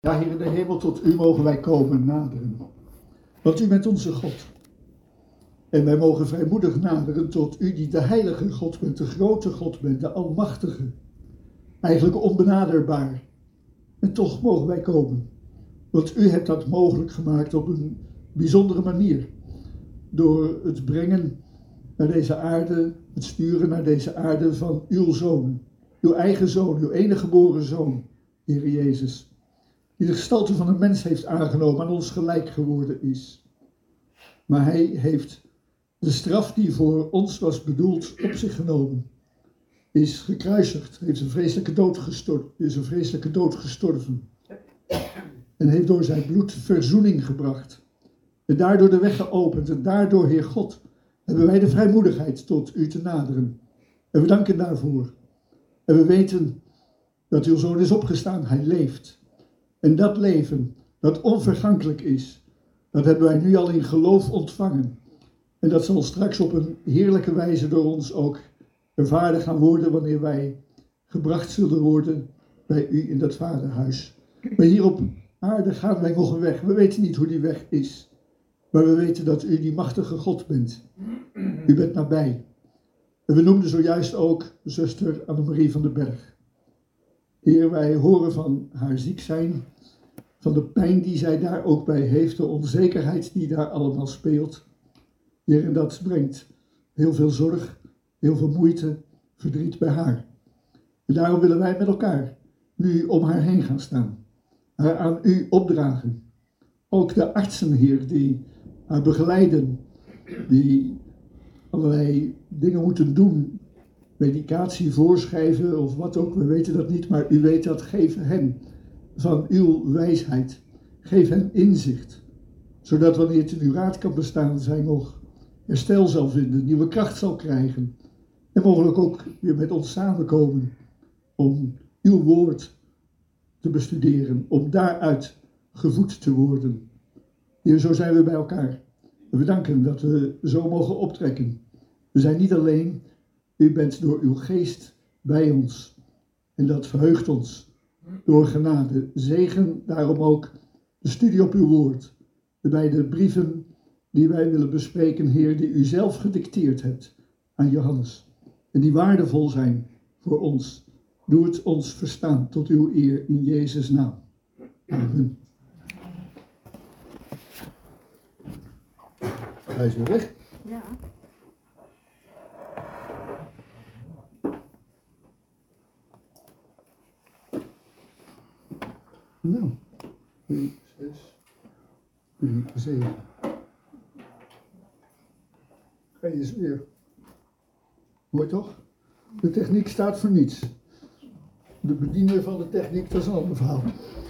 Ja, Heer in de hemel, tot u mogen wij komen naderen. Want u bent onze God. En wij mogen vrijmoedig naderen tot u die de heilige God bent, de grote God bent, de almachtige. Eigenlijk onbenaderbaar. En toch mogen wij komen. Want u hebt dat mogelijk gemaakt op een bijzondere manier. Door het brengen naar deze aarde, het sturen naar deze aarde van uw zoon. Uw eigen zoon, uw enige geboren zoon, Heer Jezus. Die de gestalte van een mens heeft aangenomen, aan ons gelijk geworden is. Maar hij heeft de straf die voor ons was bedoeld op zich genomen. Is gekruisigd, heeft een vreselijke dood gestorven. En heeft door zijn bloed verzoening gebracht. En daardoor de weg geopend. En daardoor, Heer God, hebben wij de vrijmoedigheid tot u te naderen. En we danken daarvoor. En we weten dat uw zoon is opgestaan, hij leeft. En dat leven, dat onvergankelijk is, dat hebben wij nu al in geloof ontvangen. En dat zal straks op een heerlijke wijze door ons ook ervaren gaan worden wanneer wij gebracht zullen worden bij u in dat vaderhuis. Maar hier op aarde gaan wij nog een weg. We weten niet hoe die weg is. Maar we weten dat u die machtige God bent. U bent nabij. En we noemden zojuist ook zuster Annemarie van den Berg. Heer, wij horen van haar ziek zijn, van de pijn die zij daar ook bij heeft, de onzekerheid die daar allemaal speelt. Heer, en dat brengt heel veel zorg, heel veel moeite, verdriet bij haar. En daarom willen wij met elkaar nu om haar heen gaan staan, haar aan u opdragen. Ook de artsen, Heer, die haar begeleiden, die allerlei dingen moeten doen, medicatie voorschrijven of wat ook, we weten dat niet, maar u weet dat, geef hen van uw wijsheid, geef hen inzicht, zodat wanneer het in uw raad kan bestaan, zij nog herstel zal vinden, nieuwe kracht zal krijgen en mogelijk ook weer met ons samenkomen om uw woord te bestuderen, om daaruit gevoed te worden. Heer, zo zijn we bij elkaar. We danken dat we zo mogen optrekken. We zijn niet alleen, u bent door uw geest bij ons. En dat verheugt ons door genade. Zegen daarom ook de studie op uw woord. De beide brieven die wij willen bespreken, Heer, die u zelf gedicteerd hebt aan Johannes. En die waardevol zijn voor ons. Doe het ons verstaan tot uw eer in Jezus' naam. Amen. Hij is weer weg. Ja. Nou, 3, 6, 3, 7. Hij is weer. Mooi toch? De techniek staat voor niets. De bediener van de techniek, dat is een ander verhaal.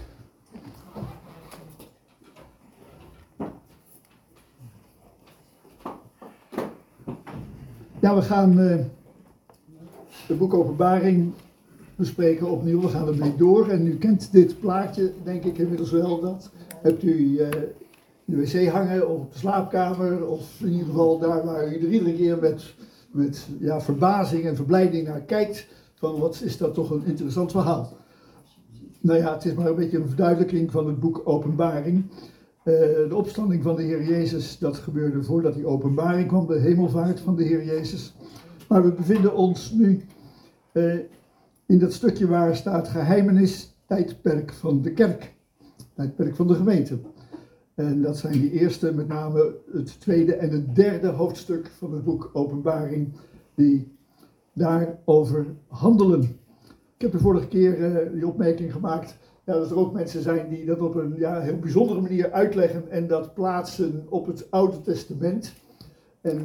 Ja, we gaan het boek Openbaring bespreken opnieuw. We gaan ermee door. En u kent dit plaatje, denk ik inmiddels wel. Dat hebt u in de wc hangen of op de slaapkamer. Of in ieder geval daar waar u er iedere keer met verbazing en verblijding naar kijkt. Van wat is dat toch een interessant verhaal. Nou ja, het is maar een beetje een verduidelijking van het boek Openbaring. De opstanding van de Heer Jezus, dat gebeurde voordat die openbaring kwam, de hemelvaart van de Heer Jezus. Maar we bevinden ons nu in dat stukje waar staat geheimenis, tijdperk van de kerk, tijdperk van de gemeente. En dat zijn die eerste, met name het tweede en het derde hoofdstuk van het boek Openbaring, die daarover handelen. Ik heb de vorige keer die opmerking gemaakt, dat er ook mensen zijn die dat op een heel bijzondere manier uitleggen en dat plaatsen op het Oude Testament. En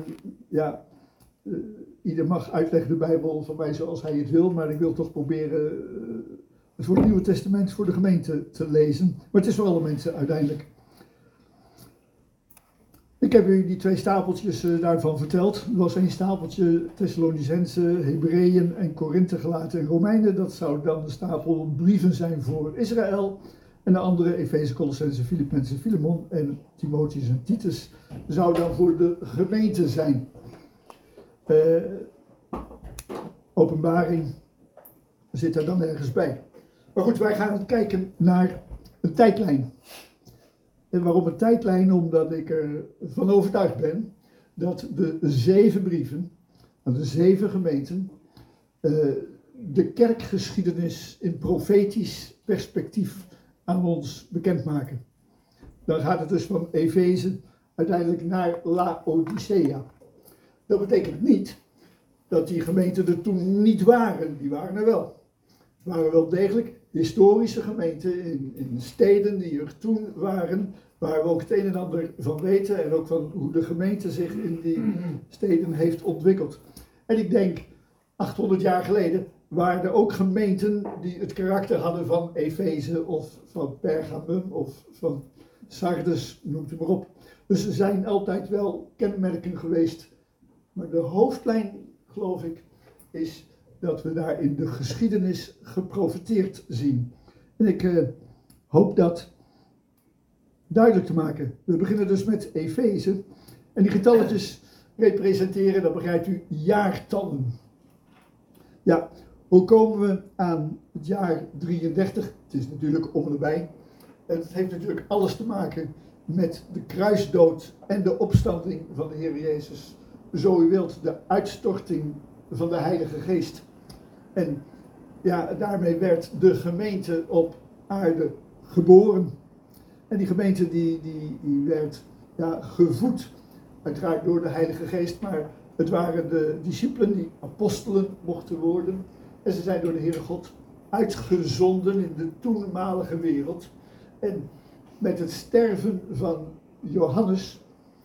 ieder mag uitleggen de Bijbel van mij zoals hij het wil, maar ik wil toch proberen het voor het Nieuwe Testament voor de gemeente te lezen. Maar het is voor alle mensen uiteindelijk. Ik heb u die 2 stapeltjes daarvan verteld. Er was 1 stapeltje Thessalonicense, Hebreeën en Korinthe, Galaten en Romeinen. Dat zou dan de stapel brieven zijn voor Israël. En de andere, Efeze, Colossense, Filippenzen, Filemon en Timotheus en Titus, zou dan voor de gemeente zijn. Openbaring zit er dan ergens bij. Maar goed, wij gaan kijken naar Een tijdlijn. En waarom een tijdlijn? Omdat ik ervan overtuigd ben dat de 7 brieven aan de 7 gemeenten de kerkgeschiedenis in profetisch perspectief aan ons bekendmaken. Dan gaat het dus van Efeze uiteindelijk naar Laodicea. Dat betekent niet dat die gemeenten er toen niet waren. Die waren er wel. Het waren wel degelijk historische gemeenten in steden die er toen waren, waar we ook het een en ander van weten en ook van hoe de gemeente zich in die steden heeft ontwikkeld. En ik denk, 800 jaar geleden waren er ook gemeenten die het karakter hadden van Efeze of van Pergamum of van Sardes, noemt u maar op. Dus er zijn altijd wel kenmerken geweest, maar de hoofdlijn, geloof ik, is dat we daar in de geschiedenis geprofiteerd zien. En ik hoop dat duidelijk te maken. We beginnen dus met Efeze. En die getalletjes representeren, dat begrijpt u, jaartallen. Ja, hoe komen we aan het jaar 33? Het is natuurlijk om en nabij. En het heeft natuurlijk alles te maken met de kruisdood en de opstanding van de Heer Jezus. Zo u wilt, de uitstorting van de Heilige Geest. En ja, daarmee werd de gemeente op aarde geboren. En die gemeente die werd gevoed, uiteraard door de Heilige Geest, maar het waren de discipelen die apostelen mochten worden. En ze zijn door de Heere God uitgezonden in de toenmalige wereld. En met het sterven van Johannes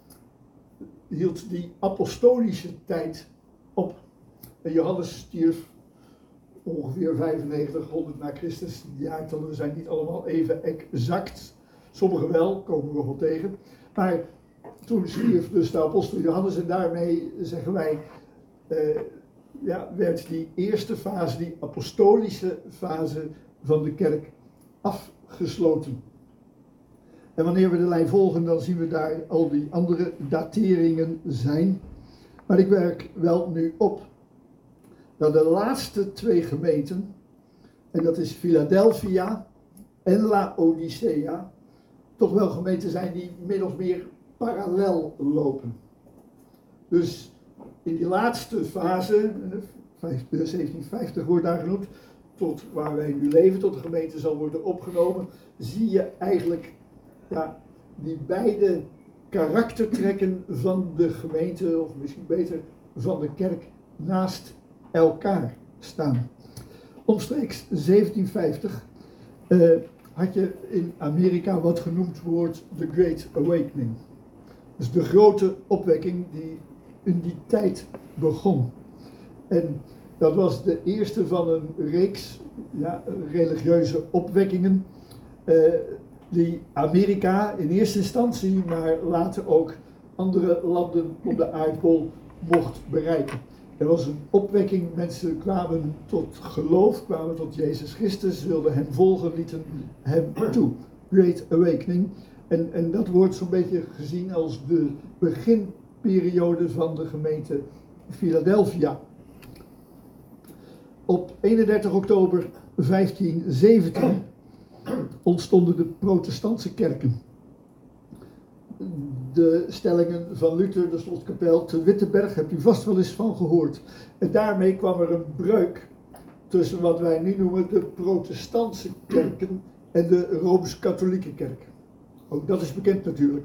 hield die apostolische tijd op. En Johannes stierf ongeveer 9500 na Christus. Die jaartallen zijn niet allemaal even exact. Sommige wel, komen we wel tegen. Maar toen stierf dus de apostel Johannes en daarmee zeggen wij, werd die eerste fase, die apostolische fase van de kerk afgesloten. En wanneer we de lijn volgen, dan zien we daar al die andere dateringen zijn. Maar ik werk wel nu op dat de laatste 2 gemeenten, en dat is Philadelphia en Laodicea, toch wel gemeenten zijn die min of meer parallel lopen. Dus in die laatste fase, de 1750 wordt daar genoemd, tot waar wij nu leven, tot de gemeente zal worden opgenomen, zie je eigenlijk die beide karaktertrekken van de gemeente, of misschien beter van de kerk, naast elkaar staan. Omstreeks 1750 had je in Amerika wat genoemd wordt de Great Awakening. Dus de grote opwekking die in die tijd begon. En dat was de eerste van een reeks religieuze opwekkingen die Amerika in eerste instantie, maar later ook andere landen op de aardbol mocht bereiken. Er was een opwekking, mensen kwamen tot geloof, kwamen tot Jezus Christus, wilden hem volgen, lieten hem toe. Great Awakening. En dat wordt zo'n beetje gezien als de beginperiode van de gemeente Philadelphia. Op 31 oktober 1517 ontstonden de protestantse kerken. De stellingen van Luther, de slotkapel te Wittenberg, hebt u vast wel eens van gehoord. En daarmee kwam er een breuk tussen wat wij nu noemen de protestantse kerken en de Rooms-Katholieke kerk. Ook dat is bekend natuurlijk.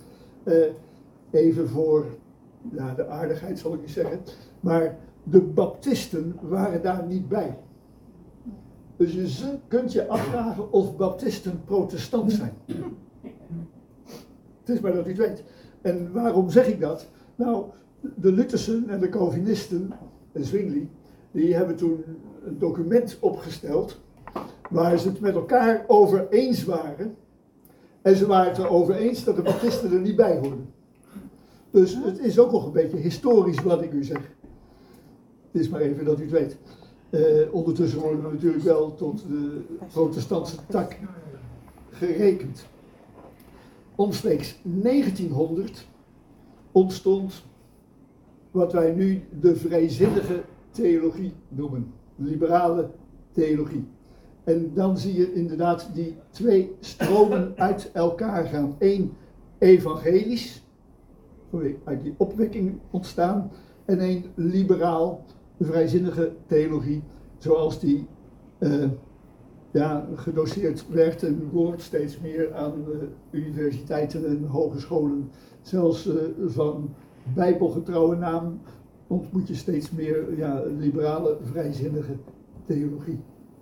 Even voor de aardigheid zal ik niet zeggen, maar de baptisten waren daar niet bij. Dus je kunt je afvragen of baptisten protestant zijn. Het is maar dat u het weet. En waarom zeg ik dat? Nou, de Luthersen en de Calvinisten, en Zwingli, die hebben toen een document opgesteld waar ze het met elkaar over eens waren. En ze waren het erover eens dat de baptisten er niet bij hoorden. Dus het is ook nog een beetje historisch wat ik u zeg. Het is maar even dat u het weet. Ondertussen worden we natuurlijk wel tot de protestantse tak gerekend. Omstreeks 1900 ontstond wat wij nu de vrijzinnige theologie noemen. Liberale theologie. En dan zie je inderdaad die twee stromen uit elkaar gaan. Eén evangelisch, uit die opwekking ontstaan, en één liberaal, vrijzinnige theologie, zoals die gedoseerd werd en wordt steeds meer aan universiteiten en hogescholen. Zelfs van bijbelgetrouwe naam ontmoet je steeds meer liberale, vrijzinnige theologie.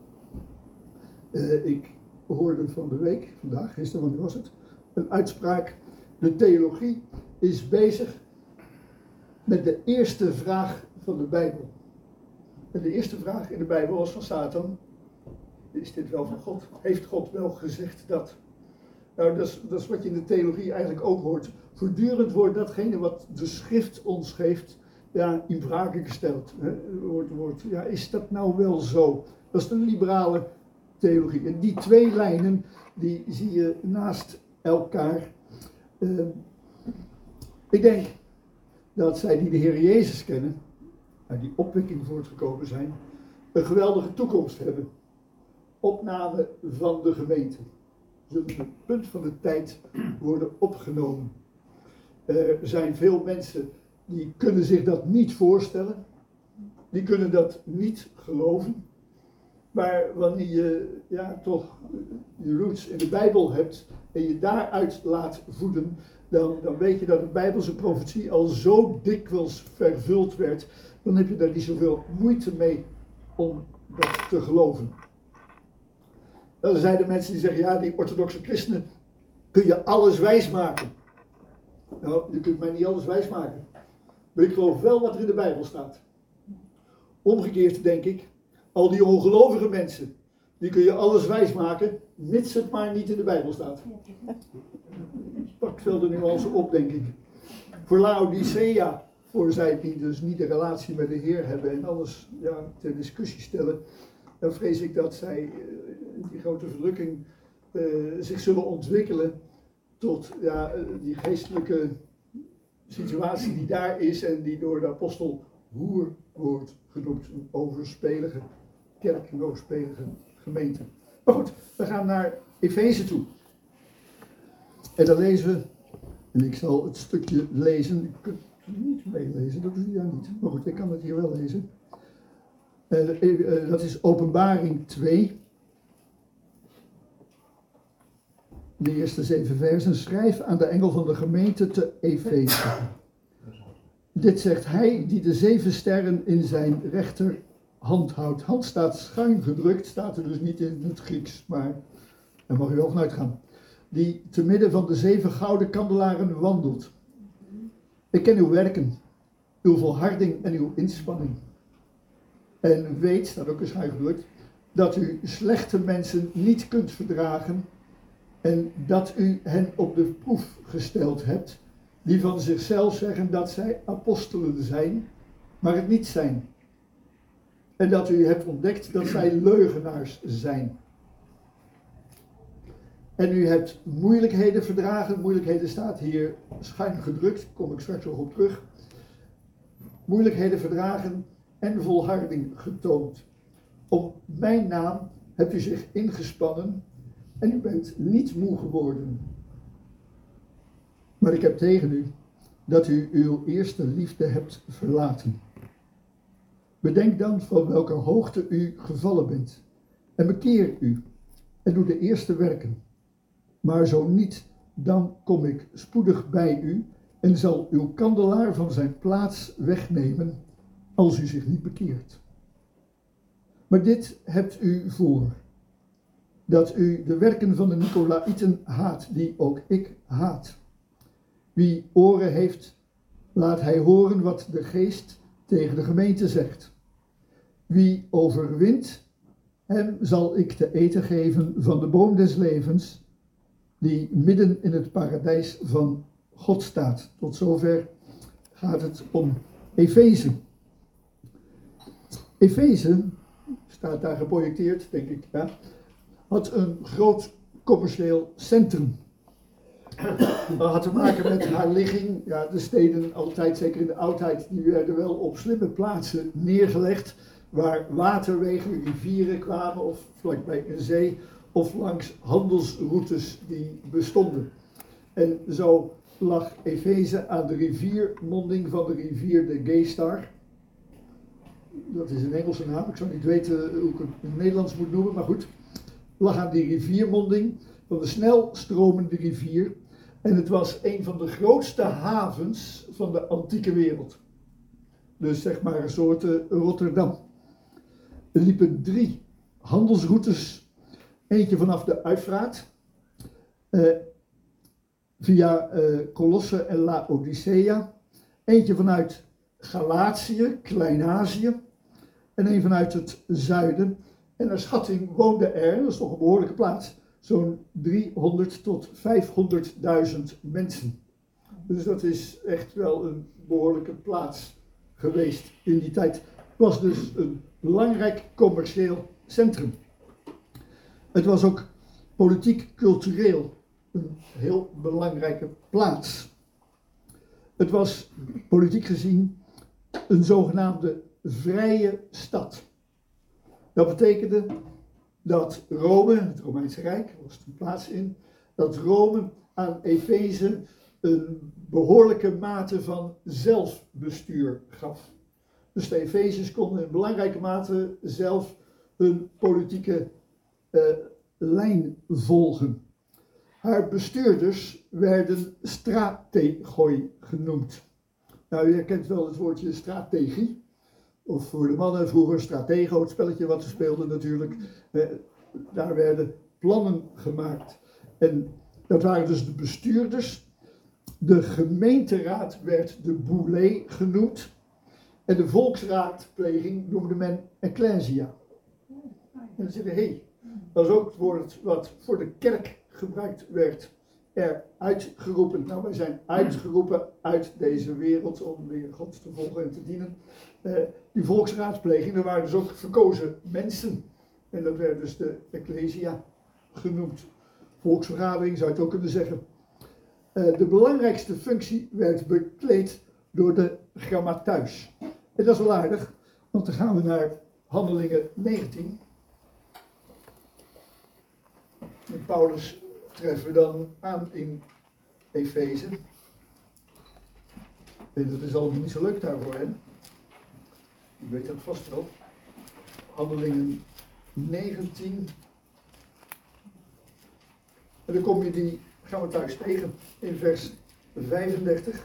Ik hoorde van de week, vandaag, gisteren, wanneer was het, een uitspraak. De theologie is bezig met de eerste vraag van de Bijbel. En de eerste vraag in de Bijbel was van Satan: is dit wel van God? Heeft God wel gezegd dat? Nou, dat is wat je in de theologie eigenlijk ook hoort. Voortdurend wordt datgene wat de schrift ons geeft, in vraag gesteld. Is dat nou wel zo? Dat is de liberale theologie. En die twee lijnen, die zie je naast elkaar. Ik denk dat zij die de Heer Jezus kennen, uit die opwekking voortgekomen zijn, een geweldige toekomst hebben. Opname van de gemeente. Zullen op het punt van de tijd worden opgenomen. Er zijn veel mensen die kunnen zich dat niet voorstellen. Die kunnen dat niet geloven. Maar wanneer je toch je roots in de Bijbel hebt en je daaruit laat voeden, dan weet je dat de Bijbelse profetie al zo dikwijls vervuld werd. Dan heb je daar niet zoveel moeite mee om dat te geloven. Dan zijn er mensen die zeggen, die orthodoxe christenen, kun je alles wijsmaken. Nou, je kunt mij niet alles wijsmaken. Maar ik geloof wel wat er in de Bijbel staat. Omgekeerd denk ik, al die ongelovige mensen, die kun je alles wijsmaken, mits het maar niet in de Bijbel staat. Ik pak veel de nuance op, denk ik. Voor Laodicea, voor zij die dus niet de relatie met de Heer hebben en alles ter discussie stellen, dan vrees ik dat zij die grote verdrukking zich zullen ontwikkelen tot die geestelijke situatie die daar is en die door de apostel hoer wordt genoemd. Een overspelige kerk, een overspelige gemeente. Maar goed, we gaan naar Efeze toe. En dan lezen we, en ik zal het stukje lezen, je kunt het niet meelezen, dat doe je niet. Maar goed, ik kan het hier wel lezen. Dat is Openbaring 2. De eerste 7 versen. Schrijf aan de engel van de gemeente te Efeze. Dit zegt hij die de 7 sterren in zijn rechterhand houdt. Hand staat schuin gedrukt, staat er dus niet in het Grieks, maar daar mag u wel vanuit gaan. Die te midden van de 7 gouden kandelaren wandelt. Ik ken uw werken, uw volharding en uw inspanning. En weet, staat ook een schuin gedrukt, dat u slechte mensen niet kunt verdragen en dat u hen op de proef gesteld hebt, die van zichzelf zeggen dat zij apostelen zijn, maar het niet zijn. En dat u hebt ontdekt dat zij leugenaars zijn. En u hebt moeilijkheden verdragen, moeilijkheden staat hier schuin gedrukt, daar kom ik straks nog op terug. Moeilijkheden verdragen en volharding getoond. Om mijn naam hebt u zich ingespannen en u bent niet moe geworden. Maar ik heb tegen u dat u uw eerste liefde hebt verlaten. Bedenk dan van welke hoogte u gevallen bent en bekeer u en doe de eerste werken. Maar zo niet, dan kom ik spoedig bij u en zal uw kandelaar van zijn plaats wegnemen als u zich niet bekeert. Maar dit hebt u voor, dat u de werken van de Nicolaïten haat, die ook ik haat. Wie oren heeft, laat hij horen wat de geest tegen de gemeente zegt. Wie overwint, hem zal ik te eten geven van de boom des levens, die midden in het paradijs van God staat. Tot zover gaat het om Efeze. Efeze, staat daar geprojecteerd, denk ik, had een groot commercieel centrum. Dat had te maken met haar ligging. Ja, de steden altijd, zeker in de oudheid, die werden wel op slimme plaatsen neergelegd, waar waterwegen, rivieren kwamen of vlakbij een zee of langs handelsroutes die bestonden. En zo lag Efeze aan de riviermonding van de rivier de Geestar. Dat is een Engelse naam, ik zou niet weten hoe ik het in het Nederlands moet noemen, maar goed. Lag aan die riviermonding van de snel stromende rivier. En het was een van de grootste havens van de antieke wereld. Dus zeg maar een soort Rotterdam. Er liepen 3 handelsroutes. Eentje vanaf de Uifraat, via Colosse en Laodicea. Eentje vanuit Galatië, Klein-Azië. En een vanuit het zuiden. En naar schatting woonden er, dat is toch een behoorlijke plaats, zo'n 300 tot 500.000 mensen. Dus dat is echt wel een behoorlijke plaats geweest in die tijd. Het was dus een belangrijk commercieel centrum. Het was ook politiek-cultureel een heel belangrijke plaats. Het was politiek gezien een zogenaamde vrije stad. Dat betekende dat Rome, het Romeinse Rijk, was een plaats in, dat Rome aan Efeze een behoorlijke mate van zelfbestuur gaf. Dus de Efeziërs konden in belangrijke mate zelf hun politieke lijn volgen. Haar bestuurders werden strategoi genoemd. Nou, u herkent wel het woordje strategie. Of voor de mannen vroeger stratego, het spelletje wat ze speelden natuurlijk. Daar werden plannen gemaakt. En dat waren dus de bestuurders. De gemeenteraad werd de boulé genoemd. En de volksraadpleging noemde men ecclesia. En dan zeggen we, hey, dat is ook het woord wat voor de kerk gebruikt werd. Er uitgeroepen. Nou, wij zijn uitgeroepen uit deze wereld om weer God te volgen en te dienen. Die volksraadpleging, daar waren dus ook verkozen mensen. En dat werd dus de ecclesia genoemd. Volksvergadering zou je het ook kunnen zeggen. De belangrijkste functie werd bekleed door de grammateus. En dat is wel aardig, want dan gaan we naar Handelingen 19. En Paulus treffen we dan aan in Efeze. En dat is allemaal niet zo leuk daarvoor, hè? U weet dat vast wel. Handelingen 19. En dan kom je die, gaan we thuis tegen, in vers 35.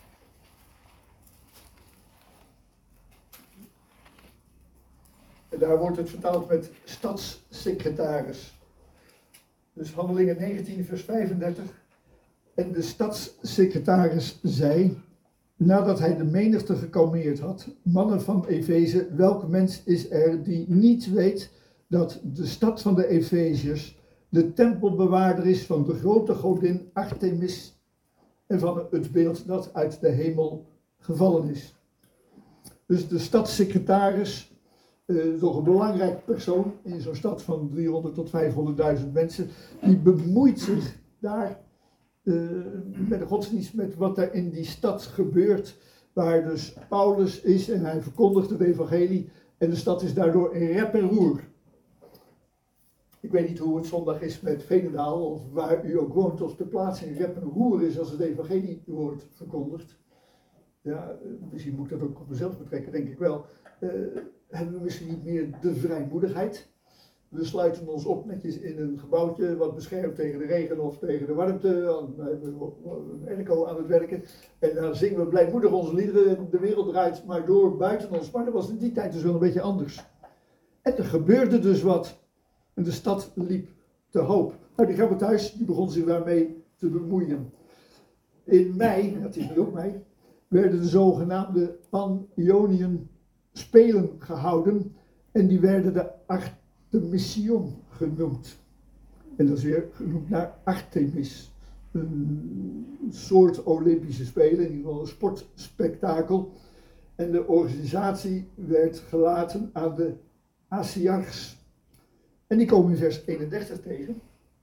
En daar wordt het vertaald met stadssecretaris. Dus Handelingen 19 vers 35. En de stadssecretaris zei, nadat hij de menigte gekalmeerd had, mannen van Efeze, welk mens is er die niet weet dat de stad van de Efeziërs de tempelbewaarder is van de grote godin Artemis en van het beeld dat uit de hemel gevallen is. Dus de stadssecretaris, toch een belangrijk persoon in zo'n stad van 300 tot 500.000 mensen, die bemoeit zich daar met de godsdienst, met wat er in die stad gebeurt, waar dus Paulus is en hij verkondigt het evangelie en de stad is daardoor in rep en roer. Ik weet niet hoe het zondag is met Veenendaal of waar u ook woont, of de plaats in rep en roer is als het evangelie wordt verkondigd. Ja, misschien moet ik dat ook op mezelf betrekken, denk ik wel. Hebben we misschien niet meer de vrijmoedigheid. We sluiten ons op netjes in een gebouwtje wat beschermt tegen de regen of tegen de warmte. Dan hebben we een airco aan het werken. En dan zingen we blijmoedig onze liederen. De wereld draait maar door buiten ons. Maar dat was in die tijd dus wel een beetje anders. En er gebeurde dus wat. En de stad liep te hoop. Nou, die grammateus die begon zich daarmee te bemoeien. In mei, dat is ook mei, werden de zogenaamde Pan-Ioniën Spelen gehouden. En die werden de Artemision genoemd. En dat is weer genoemd naar Artemis. Een soort Olympische Spelen, in ieder geval een sportspektakel. En de organisatie werd gelaten aan de Asiarchs. En die komen in vers 31 tegen.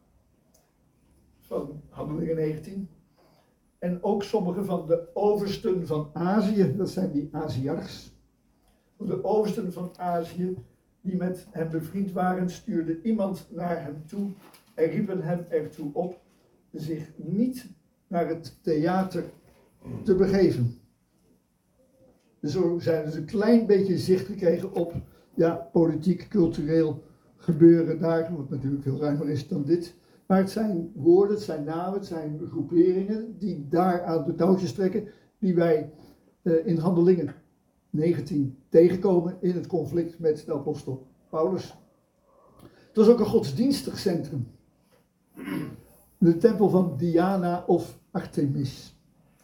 Van Handelingen 19. En ook sommige van de oversten van Azië, dat zijn die Asiarchs. van de oosten van Azië, die met hem bevriend waren, stuurden iemand naar hem toe en riepen hem ertoe op zich niet naar het theater te begeven. Dus zo zijn ze een klein beetje zicht gekregen op politiek, cultureel gebeuren daar, wat natuurlijk veel ruimer is dan dit. Maar het zijn woorden, het zijn namen, het zijn groeperingen die daar aan de touwtjes trekken, die wij in Handelingen 19 tegenkomen in het conflict met de apostel Paulus. Het was ook een godsdienstig centrum. De tempel van Diana of Artemis.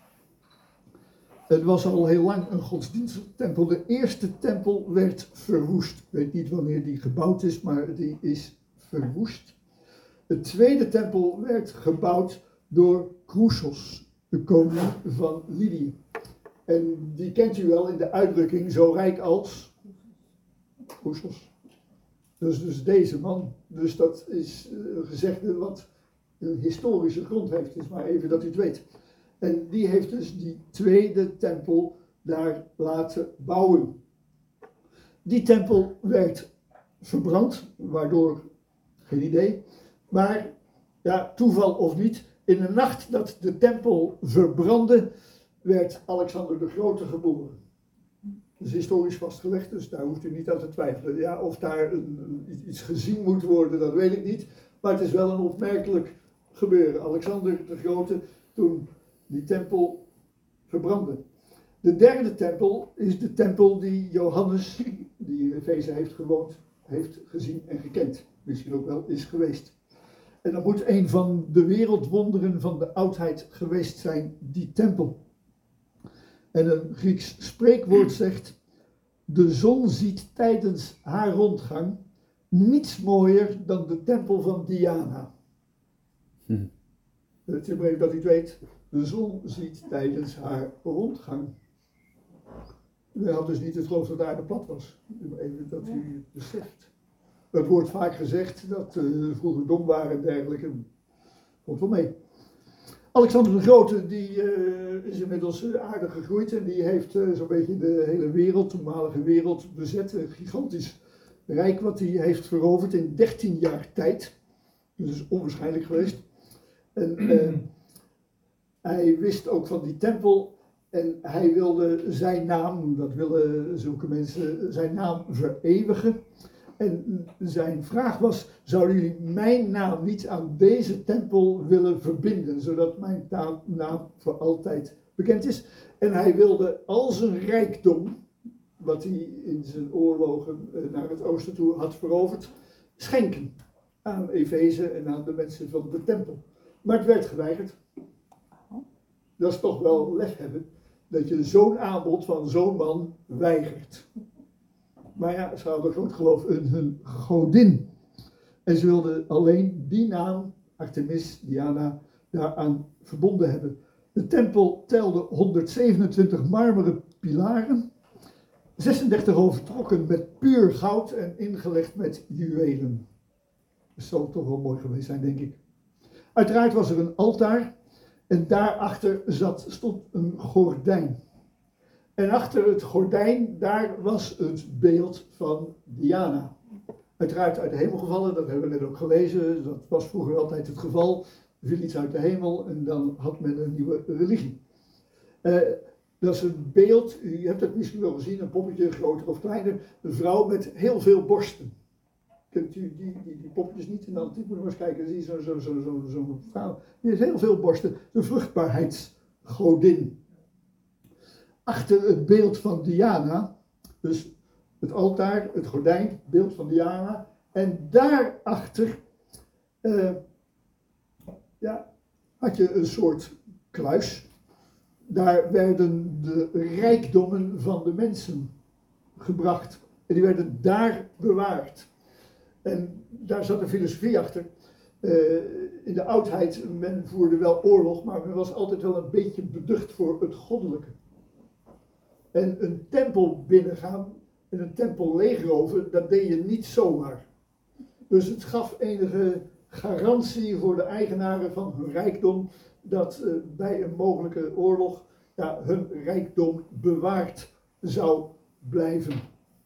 Het was al heel lang een godsdienstige tempel. De eerste tempel werd verwoest. Ik weet niet wanneer die gebouwd is, maar die is verwoest. De tweede tempel werd gebouwd door Chroesos, de koning van Lydië. En die kent u wel in de uitdrukking zo rijk als Chroesos. Dus deze man. Dus dat is een gezegde wat een historische grond heeft. Het is maar even dat u het weet. En die heeft dus die tweede tempel daar laten bouwen. Die tempel werd verbrand, waardoor, geen idee. Maar, toeval of niet, in de nacht dat de tempel verbrandde, werd Alexander de Grote geboren. Dat is historisch vastgelegd, dus daar hoeft u niet aan te twijfelen. Ja, of daar iets gezien moet worden, dat weet ik niet. Maar het is wel een opmerkelijk gebeuren. Alexander de Grote, toen die tempel verbrandde. De derde tempel is de tempel die Johannes, die in Efeze heeft gewoond, heeft gezien en gekend. Misschien ook wel is geweest. En dat moet een van de wereldwonderen van de oudheid geweest zijn, die tempel. En een Grieks spreekwoord zegt: de zon ziet tijdens haar rondgang niets mooier dan de tempel van Diana. Het is maar even dat u het weet. De zon ziet tijdens haar rondgang. U had dus niet het geloof dat de aarde plat was. Even dat u het beseft. Het wordt vaak gezegd dat vroeger dom waren en dergelijke. Komt wel mee. Alexander de Grote die is inmiddels aardig gegroeid en die heeft zo'n beetje de hele wereld, toenmalige wereld, bezet. Een gigantisch rijk wat hij heeft veroverd in 13 jaar tijd. Dus dat is onwaarschijnlijk geweest. En hij wist ook van die tempel en hij wilde zijn naam, dat willen zulke mensen, zijn naam vereeuwigen. En zijn vraag was: zouden jullie mijn naam niet aan deze tempel willen verbinden, zodat mijn naam voor altijd bekend is? En hij wilde al zijn rijkdom, wat hij in zijn oorlogen naar het oosten toe had veroverd, schenken aan Efeze en aan de mensen van de tempel. Maar het werd geweigerd. Dat is toch wel lef hebben, dat je zo'n aanbod van zo'n man weigert. Maar ja, ze hadden groot geloof in hun godin. En ze wilden alleen die naam, Artemis, Diana, daaraan verbonden hebben. De tempel telde 127 marmeren pilaren, 36 overtrokken met puur goud en ingelegd met juwelen. Dat zou toch wel mooi geweest zijn, denk ik. Uiteraard was er een altaar en daarachter stond een gordijn. En achter het gordijn, daar was het beeld van Diana. Uiteraard uit de hemel gevallen, dat hebben we net ook gelezen. Dat was vroeger altijd het geval. Er viel iets uit de hemel en dan had men een nieuwe religie. Dat is een beeld, u hebt het misschien wel gezien, een poppetje, groter of kleiner. Een vrouw met heel veel borsten. Kent u die poppetjes niet? En dan moet je maar eens kijken, zie je zo'n vrouw. Die heeft heel veel borsten, de vruchtbaarheidsgodin. Achter het beeld van Diana, dus het altaar, het gordijn, het beeld van Diana. En daarachter had je een soort kluis. Daar werden de rijkdommen van de mensen gebracht. En die werden daar bewaard. En daar zat een filosofie achter. In de oudheid, men voerde wel oorlog, maar men was altijd wel een beetje beducht voor het goddelijke. En een tempel binnengaan en een tempel leegroven, dat deed je niet zomaar. Dus het gaf enige garantie voor de eigenaren van hun rijkdom, dat bij een mogelijke oorlog hun rijkdom bewaard zou blijven.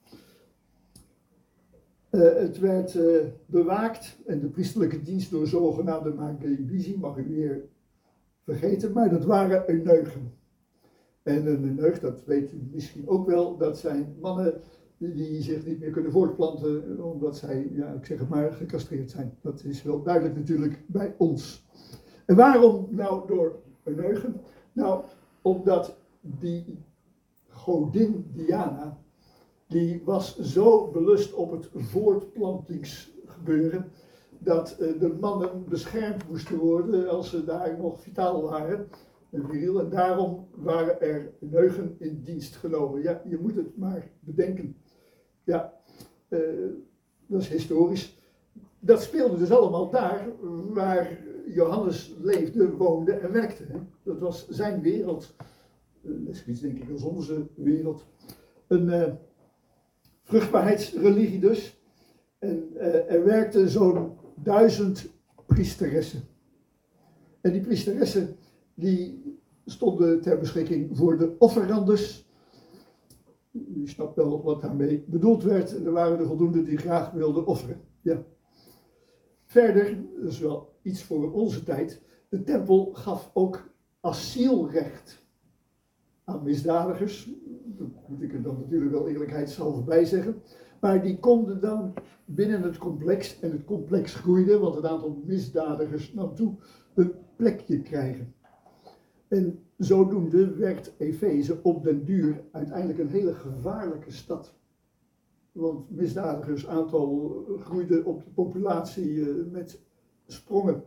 Het werd bewaakt en de priesterlijke dienst door zogenaamde Magrebisi, mag u weer vergeten, maar dat waren eunuchen. En een eunuch, dat weet u misschien ook wel, dat zijn mannen die zich niet meer kunnen voortplanten omdat zij, ja, ik zeg het maar, gecastreerd zijn. Dat is wel duidelijk natuurlijk bij ons. En waarom nou door eunuchen? Nou, omdat die godin Diana, die was zo belust op het voortplantingsgebeuren, dat de mannen beschermd moesten worden als ze daar nog vitaal waren. En daarom waren er eunuchen in dienst genomen. Ja, je moet het maar bedenken. Ja, dat is historisch. Dat speelde dus allemaal daar waar Johannes leefde, woonde en werkte. Hè. Dat was zijn wereld. Dat is iets denk ik als onze wereld. Een vruchtbaarheidsreligie dus. En er werkten zo'n 1000 priesteressen. En die priesteressen die stonden ter beschikking voor de offeranders. U snapt wel wat daarmee bedoeld werd. Er waren er voldoende die graag wilden offeren. Ja. Verder, dat is wel iets voor onze tijd, de tempel gaf ook asielrecht aan misdadigers. Dat moet ik er dan natuurlijk wel eerlijkheidshalve bij zeggen. Maar die konden dan binnen het complex, en het complex groeide, want het aantal misdadigers nam toe, een plekje krijgen. En zodoende werd Efeze op den duur uiteindelijk een hele gevaarlijke stad. Want misdadigersaantal groeide op de populatie met sprongen.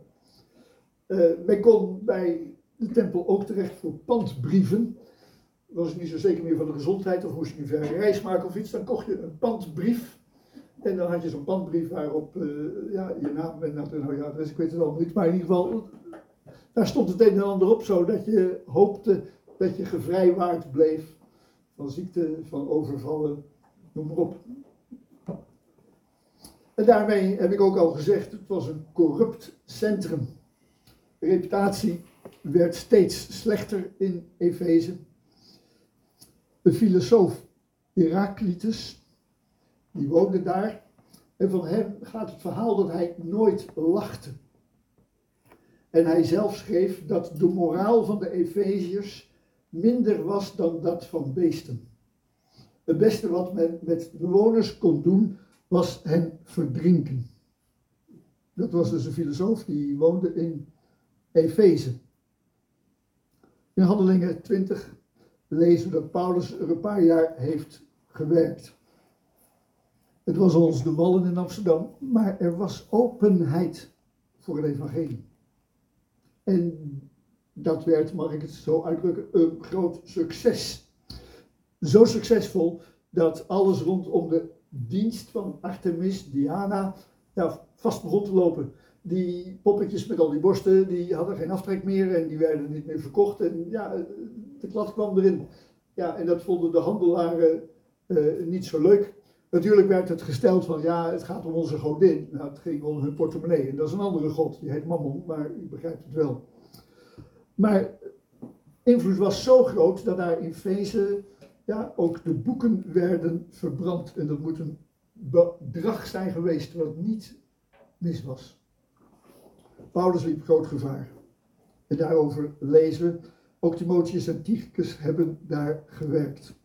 Men kon bij de tempel ook terecht voor pandbrieven. Was je niet zo zeker meer van de gezondheid of moest je een verre reis maken of iets, dan kocht je een pandbrief. En dan had je zo'n pandbrief waarop je naam en adres, ik weet het al niet, maar in ieder geval, daar stond het een en ander op, zodat je hoopte dat je gevrijwaard bleef van ziekte, van overvallen, noem maar op. En daarmee heb ik ook al gezegd, het was een corrupt centrum. De reputatie werd steeds slechter in Efeze. De filosoof Heraclitus, die woonde daar. En van hem gaat het verhaal dat hij nooit lachte. En hij zelf schreef dat de moraal van de Efeziërs minder was dan dat van beesten. Het beste wat men met bewoners kon doen, was hen verdrinken. Dat was dus een filosoof die woonde in Efeze. In Handelingen 20 lezen we dat Paulus er een paar jaar heeft gewerkt. Het was ons de wallen in Amsterdam, maar er was openheid voor het evangelie. En dat werd, mag ik het zo uitdrukken, een groot succes. Zo succesvol dat alles rondom de dienst van Artemis, Diana, vast begon te lopen. Die poppetjes met al die borsten, die hadden geen aftrek meer en die werden niet meer verkocht. En ja, de klad kwam erin. Ja, en dat vonden de handelaren niet zo leuk. Natuurlijk werd het gesteld van, ja, het gaat om onze godin. Nou, het ging om hun portemonnee. En dat is een andere god, die heet Mammon, maar u begrijpt het wel. Maar invloed was zo groot dat daar in Efeze ook de boeken werden verbrand. En dat moet een bedrag zijn geweest wat niet mis was. Paulus liep groot gevaar. En daarover lezen we, ook Timotheus en Tychicus hebben daar gewerkt.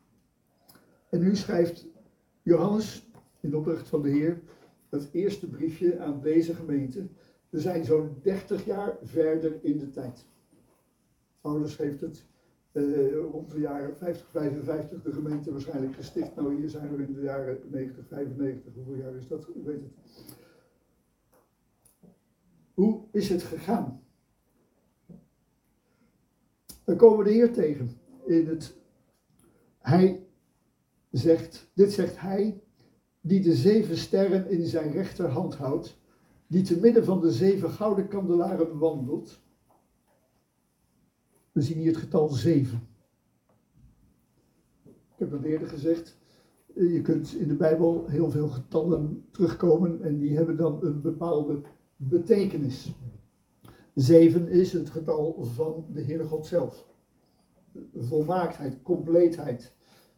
En nu schrijft Johannes, in opdracht van de Heer, het eerste briefje aan deze gemeente. We zijn zo'n 30 jaar verder in de tijd. Paulus heeft het rond de jaren 50, 55 de gemeente waarschijnlijk gesticht. Nou, hier zijn we in de jaren 90, 95. Hoeveel jaar is dat? U weet het. Hoe is het gegaan? Dan komen we de Heer tegen. Dit zegt hij, die de 7 sterren in zijn rechterhand houdt, die te midden van de 7 gouden kandelaren wandelt. We zien hier het getal 7. Ik heb dat eerder gezegd. Je kunt in de Bijbel heel veel getallen terugkomen en die hebben dan een bepaalde betekenis. 7 is het getal van de Heere God zelf. Volmaaktheid, compleetheid.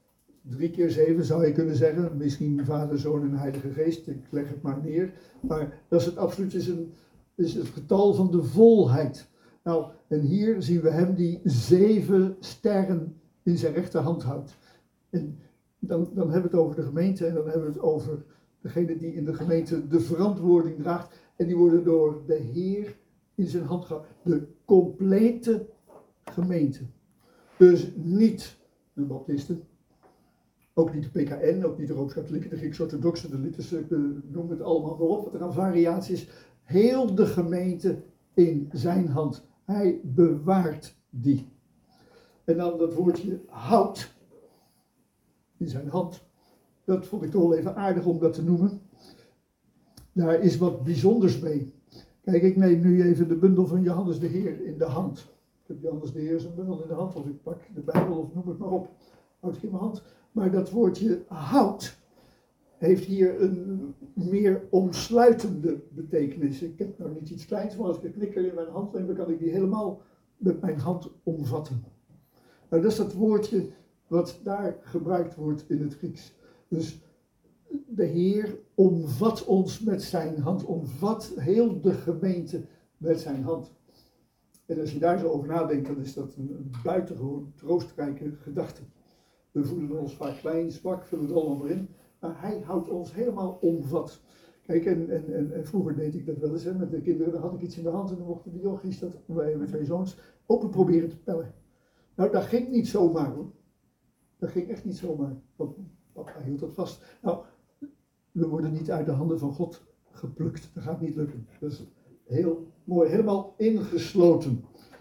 3 keer 7 zou je kunnen zeggen. Misschien Vader, Zoon en Heilige Geest. Ik leg het maar neer. Maar dat is het absoluut is het getal van de volheid. Nou, en hier zien we hem die 7 sterren in zijn rechterhand houdt. En dan hebben we het over de gemeente en dan hebben we het over degene die in de gemeente de verantwoording draagt. En die worden door de Heer in zijn hand gehouden. De complete gemeente. Dus niet de baptisten, ook niet de PKN, ook niet de Rooms-Katholieken, de Grieks-Orthodoxen, de Littersen, noem het allemaal maar op, wat er aan variatie is. Heel de gemeente in zijn hand. Hij bewaart die. En dan dat woordje houdt in zijn hand. Dat vond ik toch wel even aardig om dat te noemen. Daar is wat bijzonders mee. Kijk, ik neem nu even de bundel van Johannes de Heer in de hand. Ik heb Johannes de Heer zijn bundel in de hand, of ik pak de Bijbel of noem het maar op. Houd ik in mijn hand. Maar dat woordje hout heeft hier een meer omsluitende betekenis. Ik heb nou niet iets kleins, maar als ik een knikker in mijn hand neem, dan kan ik die helemaal met mijn hand omvatten. Nou, dat is dat woordje wat daar gebruikt wordt in het Grieks. Dus de Heer omvat ons met zijn hand, omvat heel de gemeente met zijn hand. En als je daar zo over nadenkt, dan is dat een buitengewoon troostrijke gedachte. We voelen ons vaak klein, zwak, vullen het allemaal maar in. Maar hij houdt ons helemaal omvat. Kijk, en vroeger deed ik dat wel eens, hè, met de kinderen. Dan had ik iets in de hand en dan mochten de jochies dat, wij hebben 2 zoons, open proberen te pellen. Nou, dat ging niet zomaar hoor. Dat ging echt niet zomaar. Want papa hield dat vast. Nou, we worden niet uit de handen van God geplukt. Dat gaat niet lukken. Dat is heel mooi. Helemaal ingesloten.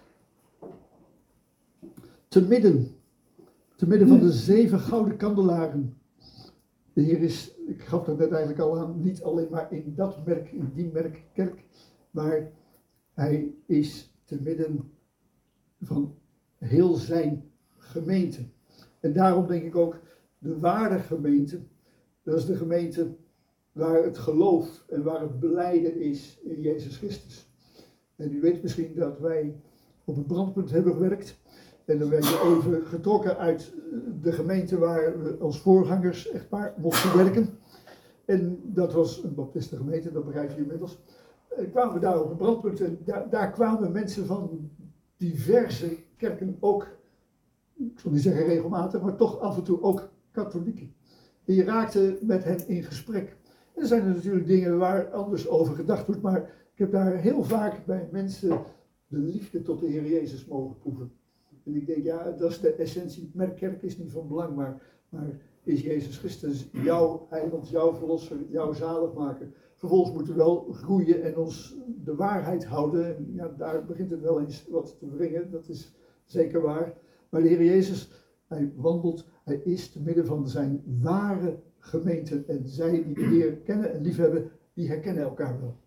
Te midden van de 7 gouden kandelaren. De Heer is, ik gaf dat net eigenlijk al aan, niet alleen maar in dat merk, in die merkkerk, maar hij is te midden van heel zijn gemeente. En daarom denk ik ook, de ware gemeente, dat is de gemeente waar het geloof en waar het belijden is in Jezus Christus. En u weet misschien dat wij op het brandpunt hebben gewerkt. En dan werd je even getrokken uit de gemeente waar we als voorgangers echtpaar mochten werken. En dat was een baptistengemeente, dat begrijp je inmiddels. En kwamen we daar op het brandpunt en daar kwamen mensen van diverse kerken ook, ik zal niet zeggen regelmatig, maar toch af en toe ook katholieken. En je raakte met hen in gesprek. En er zijn er natuurlijk dingen waar anders over gedacht wordt, maar ik heb daar heel vaak bij mensen de liefde tot de Heer Jezus mogen proeven. En ik denk, ja, dat is de essentie. Merkkerk is niet van belang, maar is Jezus Christus jouw heiland, jouw verlosser, jouw zaligmaker. Vervolgens moeten we wel groeien en ons de waarheid houden. En ja, daar begint het wel eens wat te wringen, dat is zeker waar. Maar de Heer Jezus, hij wandelt, hij is te midden van zijn ware gemeente. En zij die de Heer kennen en liefhebben, die herkennen elkaar wel.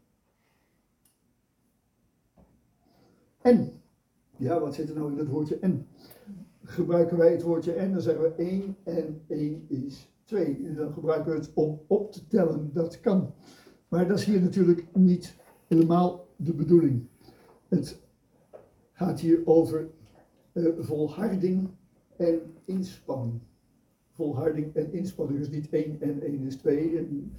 En, ja, wat zit er nou in het woordje en? Gebruiken wij het woordje en, dan zeggen we 1 en 1 is 2. En dan gebruiken we het om op te tellen, dat kan. Maar dat is hier natuurlijk niet helemaal de bedoeling. Het gaat hier over volharding en inspanning. Volharding en inspanning, dus niet 1 en 1 is 2. En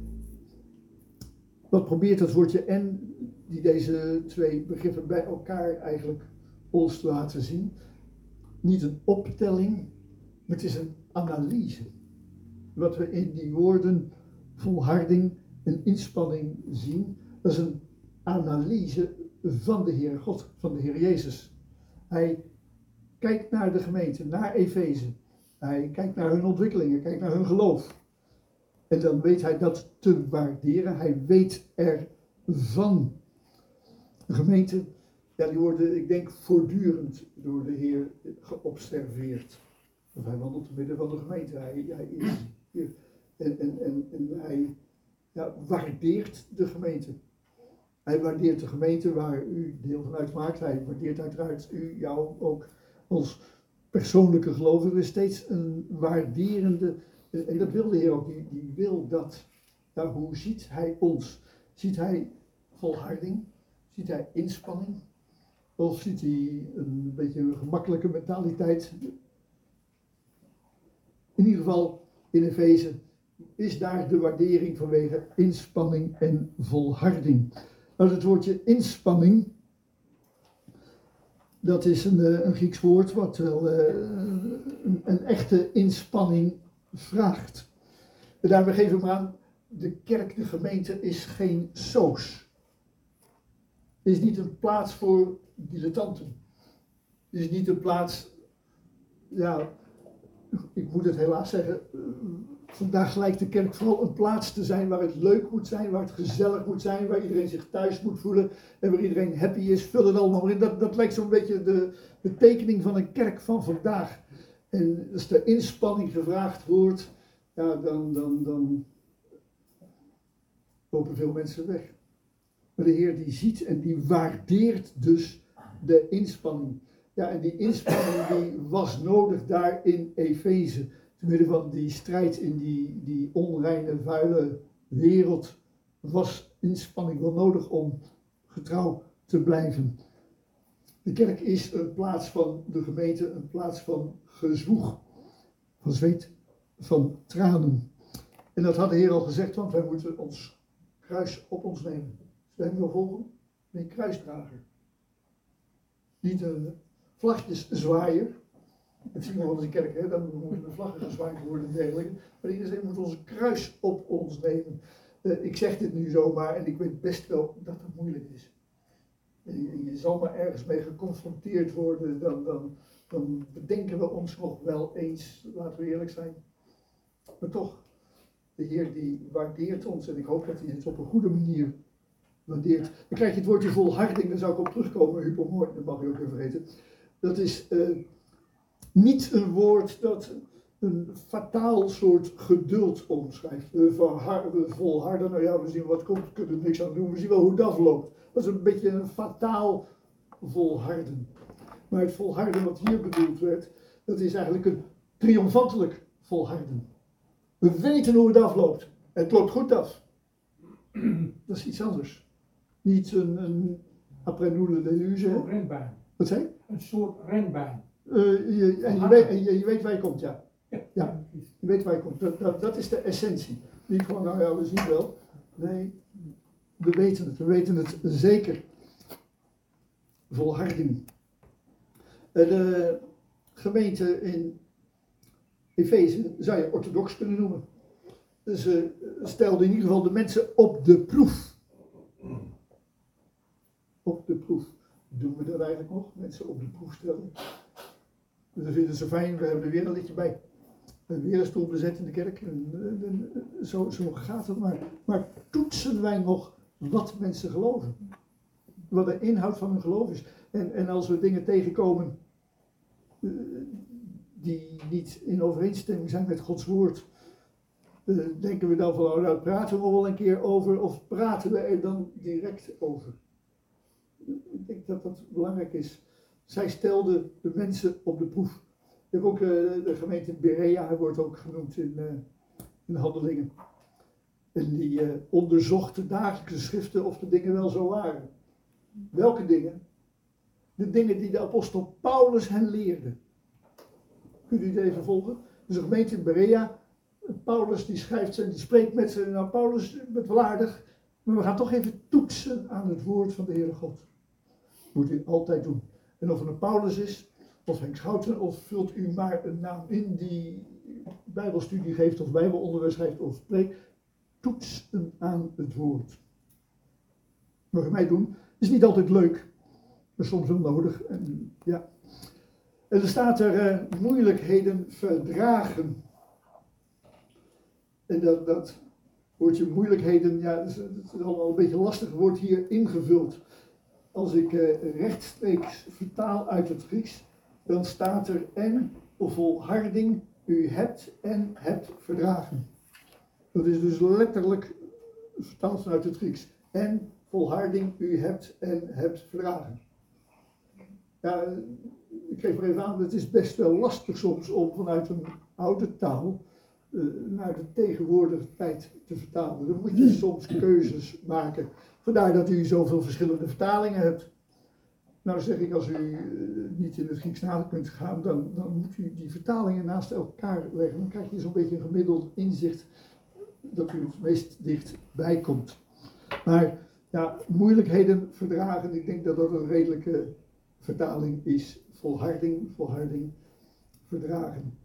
wat probeert dat woordje en, die deze 2 begrippen bij elkaar eigenlijk ons te laten zien? Niet een optelling, maar het is een analyse. Wat we in die woorden volharding en inspanning zien, dat is een analyse van de Heer God, van de Heer Jezus. Hij kijkt naar de gemeente, naar Efeze. Hij kijkt naar hun ontwikkelingen, kijkt naar hun geloof. En dan weet hij dat te waarderen. Hij weet ervan. De gemeente, ja, die worden, ik denk, voortdurend door de Heer geobserveerd. Want hij wandelt te midden van de gemeente. Hij is hier. En hij waardeert de gemeente. Hij waardeert de gemeente waar u deel van uitmaakt. Hij waardeert uiteraard jou ook als persoonlijke gelovige. Er is steeds een waarderende, en dat wil de Heer ook, die wil dat. Nou, hoe ziet hij ons? Ziet hij volharding? Ziet hij inspanning? Of ziet hij een beetje een gemakkelijke mentaliteit? In ieder geval in Efeze is daar de waardering vanwege inspanning en volharding. Nou, het woordje inspanning, dat is een Grieks woord wat wel een echte inspanning vraagt. En daarmee geven we aan, de kerk, de gemeente is geen soos. Het is niet een plaats voor dilettanten. Het is niet een plaats, ja, ik moet het helaas zeggen, vandaag lijkt de kerk vooral een plaats te zijn waar het leuk moet zijn, waar het gezellig moet zijn, waar iedereen zich thuis moet voelen en waar iedereen happy is. Vul het allemaal in. Dat lijkt zo'n beetje de tekening van een kerk van vandaag. En als de inspanning gevraagd wordt, ja, dan lopen veel mensen weg. Maar de Heer die ziet en die waardeert dus de inspanning. Ja, en die inspanning die was nodig daar in Efeze. Te midden van die strijd in die onreine, vuile wereld was inspanning wel nodig om getrouw te blijven. De kerk is een plaats van de gemeente, een plaats van gezwoeg, van zweet, van tranen. En dat had de Heer al gezegd, want wij moeten ons kruis op ons nemen. Als we hem wil volgen, ben je kruisdrager. Niet een vlagjeszwaaier. Dat zien we wel in de kerk, hè? Dan moeten de vlaggen gezwaaid worden en dergelijke. Maar iedereen moet onze kruis op ons nemen. Ik zeg dit nu zomaar en ik weet best wel dat het moeilijk is. Je zal maar ergens mee geconfronteerd worden, dan bedenken we ons nog wel eens, laten we eerlijk zijn. Maar toch, de Heer die waardeert ons en ik hoop dat hij het op een goede manier waardeert. Dan krijg je het woordje volharding, daar zou ik op terugkomen, hypomooi, dat mag je ook even vergeten. Dat is niet een woord dat een fataal soort geduld omschrijft. We volharden, nou ja, we zien wat komt, we kunnen er niks aan doen, we zien wel hoe het afloopt. Dat is een beetje een fataal volharden. Maar het volharden wat hier bedoeld werd, dat is eigenlijk een triomfantelijk volharden. We weten hoe het afloopt. Het loopt goed af. Dat is iets anders. Niet een après nous le déluge. Een renbaan. Wat zei je? Een soort renbaan. Je weet waar je komt, ja. Ja, je weet waar je komt. Dat is de essentie. Niet gewoon, nou ja, we zien wel. Nee, we weten het zeker. Volharding. De gemeente in Efeze zou je orthodox kunnen noemen. Ze stelden in ieder geval de mensen op de proef. Op de proef. Doen we dat eigenlijk nog? Mensen op de proef stellen. We vinden ze fijn, we hebben er weer een liedje bij. We hebben weer een stoel bezet in de kerk. Zo gaat het maar. Maar toetsen wij nog wat mensen geloven? Wat de inhoud van hun geloof is. En als we dingen tegenkomen die niet in overeenstemming zijn met Gods woord, denken we dan van, nou, daar praten we wel een keer over, of praten we er dan direct over? Ik denk dat dat belangrijk is. Zij stelden de mensen op de proef. Je hebt ook de gemeente Berea, wordt ook genoemd in Handelingen. En die onderzochten dagelijkse schriften of de dingen wel zo waren. Welke dingen? De dingen die de apostel Paulus hen leerde. Kunt u het even volgen? Dus de gemeente in Berea, Paulus die schrijft en die spreekt met ze. Nou, Paulus, bent wel aardig, maar we gaan toch even toetsen aan het woord van de Heere God. Moet u altijd doen. En of het een Paulus is, of Henk Schouten, of vult u maar een naam in die bijbelstudie geeft, of bijbelonderwijs geeft, of spreekt. Toetsen aan het woord. Mag je mij doen? Is niet altijd leuk, maar soms wel nodig. En, ja. En er staat er moeilijkheden verdragen. En dat woordje moeilijkheden, ja, dat is allemaal een beetje lastig, wordt hier ingevuld. Als ik rechtstreeks vertaal uit het Grieks, dan staat er en volharding u hebt en hebt verdragen. Dat is dus letterlijk vertaald vanuit het Grieks. En volharding u hebt en hebt verdragen. Ja, ik geef er even aan, het is best wel lastig soms om vanuit een oude taal naar de tegenwoordige tijd te vertalen. Dan moet je soms keuzes maken. Vandaar dat u zoveel verschillende vertalingen hebt. Nou zeg ik, als u niet in het Grieks na kunt gaan, dan moet u die vertalingen naast elkaar leggen. Dan krijg je zo'n beetje een gemiddeld inzicht dat u het meest dichtbij komt. Maar ja, moeilijkheden verdragen, ik denk dat dat een redelijke vertaling is. Volharding, volharding, verdragen.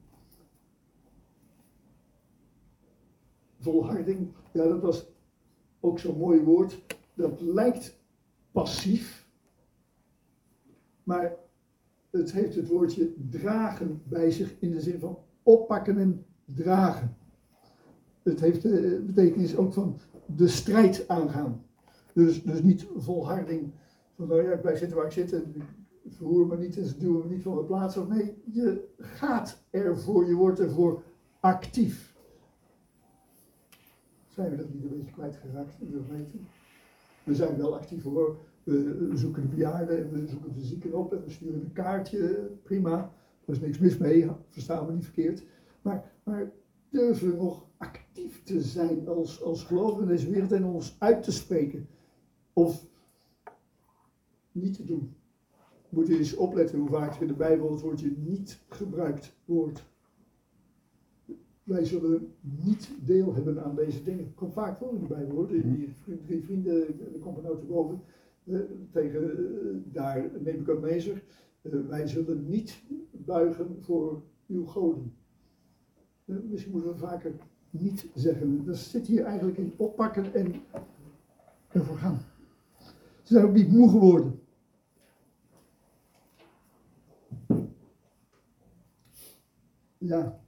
Volharding, ja, dat was ook zo'n mooi woord. Dat lijkt passief, maar het heeft het woordje dragen bij zich in de zin van oppakken en dragen. Het heeft de betekenis ook van de strijd aangaan. Dus niet volharding van, nou ja, ik blijf zitten waar ik zit en verroer me niet en ze duwen me niet van mijn plaats. Of nee, je gaat ervoor, je wordt ervoor actief. Zijn we dat niet een beetje kwijtgeraakt in de gemeente? We zijn wel actief hoor. We zoeken de bejaarden en we zoeken de zieken op en we sturen een kaartje, prima. Er is niks mis mee, verstaan we niet verkeerd. Maar durven we nog actief te zijn als gelovigen in deze wereld en ons uit te spreken? Of niet te doen? Moet je eens opletten hoe vaak er in de Bijbel het woordje niet gebruikt wordt. Wij zullen niet deel hebben aan deze dingen. Komt vaak voor in de Bijbel hoor. Die drie vrienden, de komt er nou te boven, tegen daar Nebukadnezar. Wij zullen niet buigen voor uw goden. Misschien moeten we vaker niet zeggen. Dat zit hier eigenlijk in oppakken en ervoor gaan. Ze zijn ook niet moe geworden. Ja.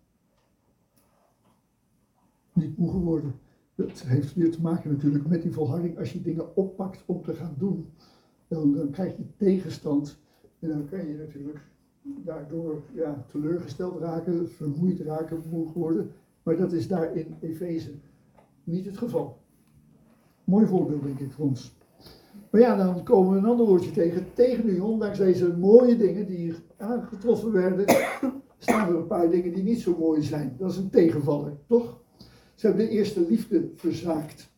Niet moe geworden. Dat heeft weer te maken natuurlijk met die volharding. Als je dingen oppakt om te gaan doen, dan krijg je tegenstand. En dan kan je natuurlijk daardoor teleurgesteld raken, vermoeid raken, moe worden. Maar dat is daar in Efeze niet het geval. Mooi voorbeeld denk ik voor ons. Maar ja, dan komen we een ander woordje tegen. Tegen u, ondanks deze mooie dingen die hier aangetroffen werden, staan er een paar dingen die niet zo mooi zijn. Dat is een tegenvaller, toch? Ze hebben de eerste liefde verzaakt.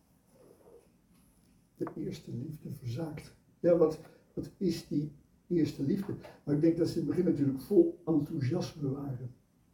De eerste liefde verzaakt. Ja, wat is die eerste liefde? Maar ik denk dat ze in het begin natuurlijk vol enthousiasme waren.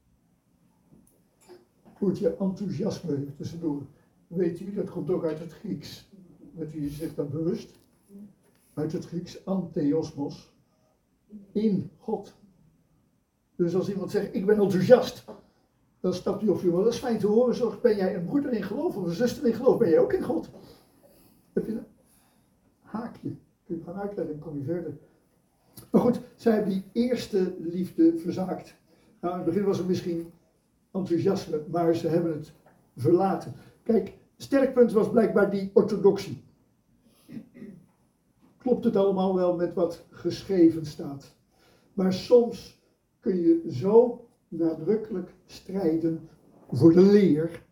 Het woordje enthousiasme even tussendoor. Weet u, dat komt ook uit het Grieks. Weet u zich dat bewust? Uit het Grieks antheosmos. In God. Dus als iemand zegt, ik ben enthousiast, dan stapt u op je, dat is fijn te horen, zo ben jij een broeder in geloof of een zuster in geloof, ben jij ook in God? Heb je een haakje, kun je gaan uitleggen en kom je verder. Maar goed, zij hebben die eerste liefde verzaakt. Nou, in het begin was er misschien enthousiasme, maar ze hebben het verlaten. Kijk, sterkpunt was blijkbaar die orthodoxie. Klopt het allemaal wel met wat geschreven staat? Maar soms kun je zo nadrukkelijk strijden voor de leer.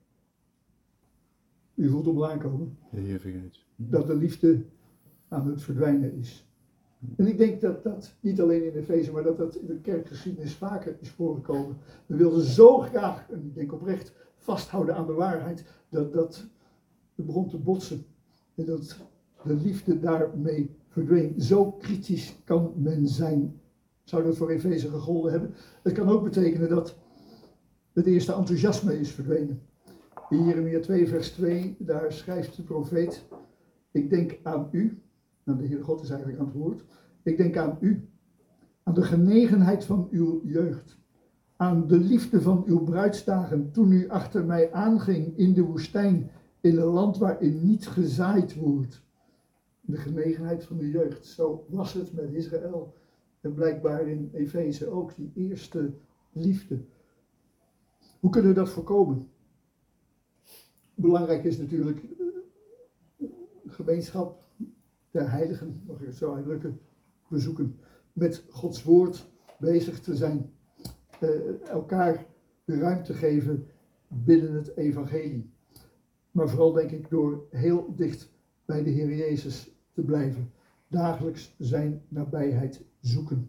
U voelt hem aankomen. Dat de liefde aan het verdwijnen is. En ik denk dat dat niet alleen in Efeze, maar dat in de kerkgeschiedenis vaker is voorgekomen. We wilden zo graag, en ik denk oprecht, vasthouden aan de waarheid, dat het begon te botsen. En dat de liefde daarmee verdween. Zo kritisch kan men zijn. Zou dat voor Efeze gegolden hebben? Het kan ook betekenen dat het eerste enthousiasme is verdwenen. In Jeremia 2 vers 2, daar schrijft de profeet, ik denk aan u, nou de Heere God is eigenlijk aan het woord, ik denk aan u, aan de genegenheid van uw jeugd, aan de liefde van uw bruidsdagen toen u achter mij aanging in de woestijn, in een land waarin niet gezaaid wordt. De genegenheid van de jeugd, zo was het met Israël. En blijkbaar in Efeze ook, die eerste liefde. Hoe kunnen we dat voorkomen? Belangrijk is natuurlijk gemeenschap der heiligen, mag ik het zo uitdrukken, bezoeken. Met Gods woord bezig te zijn. Elkaar de ruimte geven binnen het evangelie. Maar vooral denk ik door heel dicht bij de Heer Jezus te blijven. Dagelijks zijn nabijheid zoeken.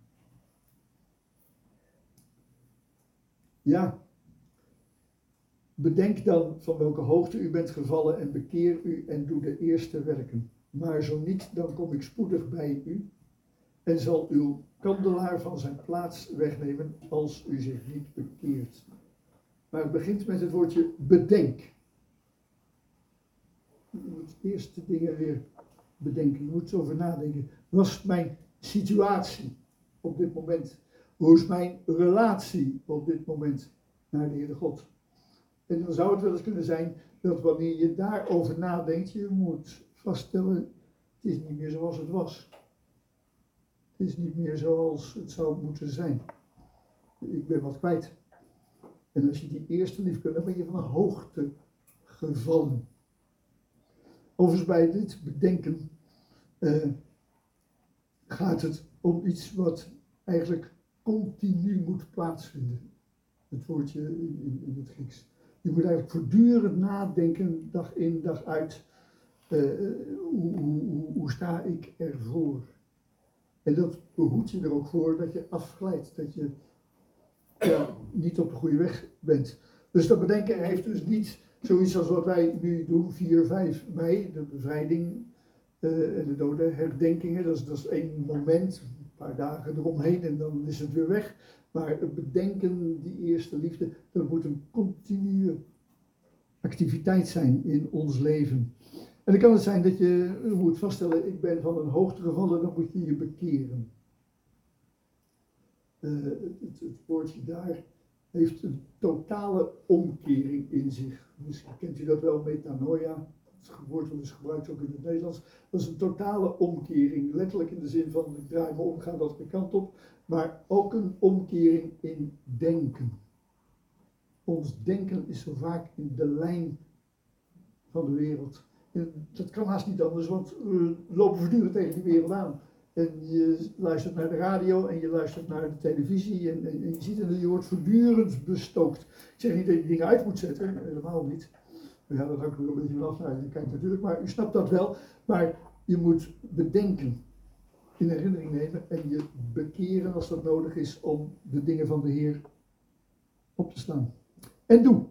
Ja. Bedenk dan van welke hoogte u bent gevallen en bekeer u en doe de eerste werken. Maar zo niet, dan kom ik spoedig bij u en zal uw kandelaar van zijn plaats wegnemen als u zich niet bekeert. Maar het begint met het woordje bedenk. Je moet eerst de dingen weer bedenken. Je moet erover nadenken. Wat is mijn situatie op dit moment? Hoe is mijn relatie op dit moment naar de Heere God? En dan zou het wel eens kunnen zijn dat wanneer je daarover nadenkt, je moet vaststellen, het is niet meer zoals het was. Het is niet meer zoals het zou moeten zijn. Ik ben wat kwijt. En als je die eerste lief kunt, dan ben je van een hoogte gevallen. Overigens bij dit bedenken gaat het om iets wat eigenlijk continu moet plaatsvinden. Het woordje in het Grieks. Je moet eigenlijk voortdurend nadenken, dag in, dag uit. Hoe sta ik ervoor? En dat behoedt je er ook voor dat je afglijdt, dat je niet op de goede weg bent. Dus dat bedenken heeft dus niet zoiets als wat wij nu doen, 4, 5 mei, de bevrijding en de dodenherdenkingen. Dat is één moment, een paar dagen eromheen en dan is het weer weg. Maar het bedenken, die eerste liefde, dat moet een continue activiteit zijn in ons leven. En dan kan het zijn dat je moet vaststellen, ik ben van een hoogte gevallen, dan moet je je bekeren. Het woordje daar heeft een totale omkering in zich. Misschien kent u dat wel, metanoia. Het woord dat is gebruikt ook in het Nederlands. Dat is een totale omkering. Letterlijk in de zin van, ik draai me om, ga dat de kant op. Maar ook een omkering in denken. Ons denken is zo vaak in de lijn van de wereld. En dat kan haast niet anders, want we lopen voortdurend tegen die wereld aan. En je luistert naar de radio en je luistert naar de televisie en je ziet en je wordt voortdurend bestookt. Ik zeg niet dat je dingen uit moet zetten, helemaal niet. Ja, dat hangt er een beetje vanaf. Nou, je kijkt natuurlijk, maar u snapt dat wel. Maar je moet bedenken, in herinnering nemen en je bekeren als dat nodig is om de dingen van de Heer op te staan. En doe.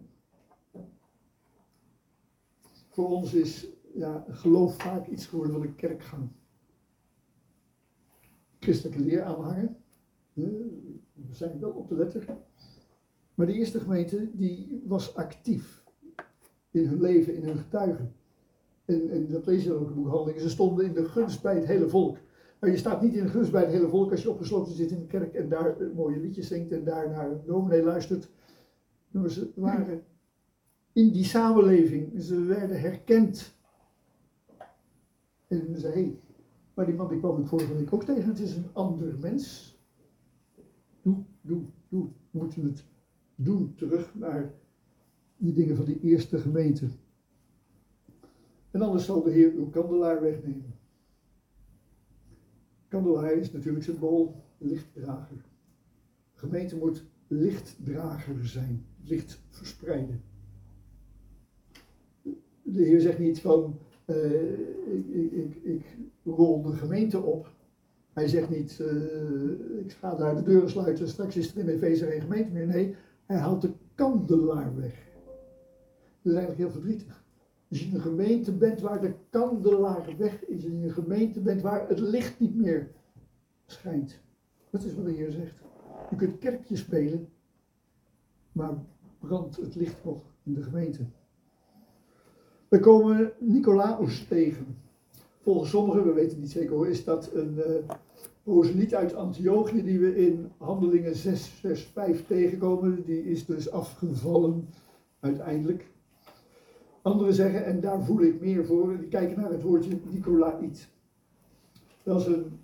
Voor ons is geloof vaak iets geworden van een kerkgang. Christelijke leer aanhangen. We zijn wel op de letter. Maar de eerste gemeente die was actief in hun leven, in hun getuigen. En dat lees je ook in het boek Handelingen. Ze stonden in de gunst bij het hele volk. Maar je staat niet in de gunst bij het hele volk als je opgesloten zit in de kerk en daar mooie liedjes zingt en daar naar een dominee luistert. Maar ze waren in die samenleving. Ze werden herkend. En ze zei, maar die man die kwam ik vorige week ook tegen, het is een ander mens. Doe. We moeten het doen, terug naar die dingen van die eerste gemeente. En anders zal de Heer uw kandelaar wegnemen. Kandelaar is natuurlijk symbool lichtdrager. De gemeente moet lichtdrager zijn, licht verspreiden. De Heer zegt niet van, ik rol de gemeente op. Hij zegt niet, ik ga daar de deuren sluiten, straks is er in Efeze geen gemeente meer. Nee, hij haalt de kandelaar weg. Dat is eigenlijk heel verdrietig. Als je in een gemeente bent waar de kandelaar weg is, en je in een gemeente bent waar het licht niet meer schijnt. Dat is wat de Heer zegt. Je kunt kerkje spelen, maar brandt het licht nog in de gemeente. We komen Nicolaas tegen. Volgens sommigen, we weten het niet zeker hoor, is dat een proseliet uit Antiochië die we in Handelingen 6 vers 5 tegenkomen. Die is dus afgevallen uiteindelijk. Anderen zeggen, en daar voel ik meer voor, die kijken naar het woordje Nicolaït. Dat is een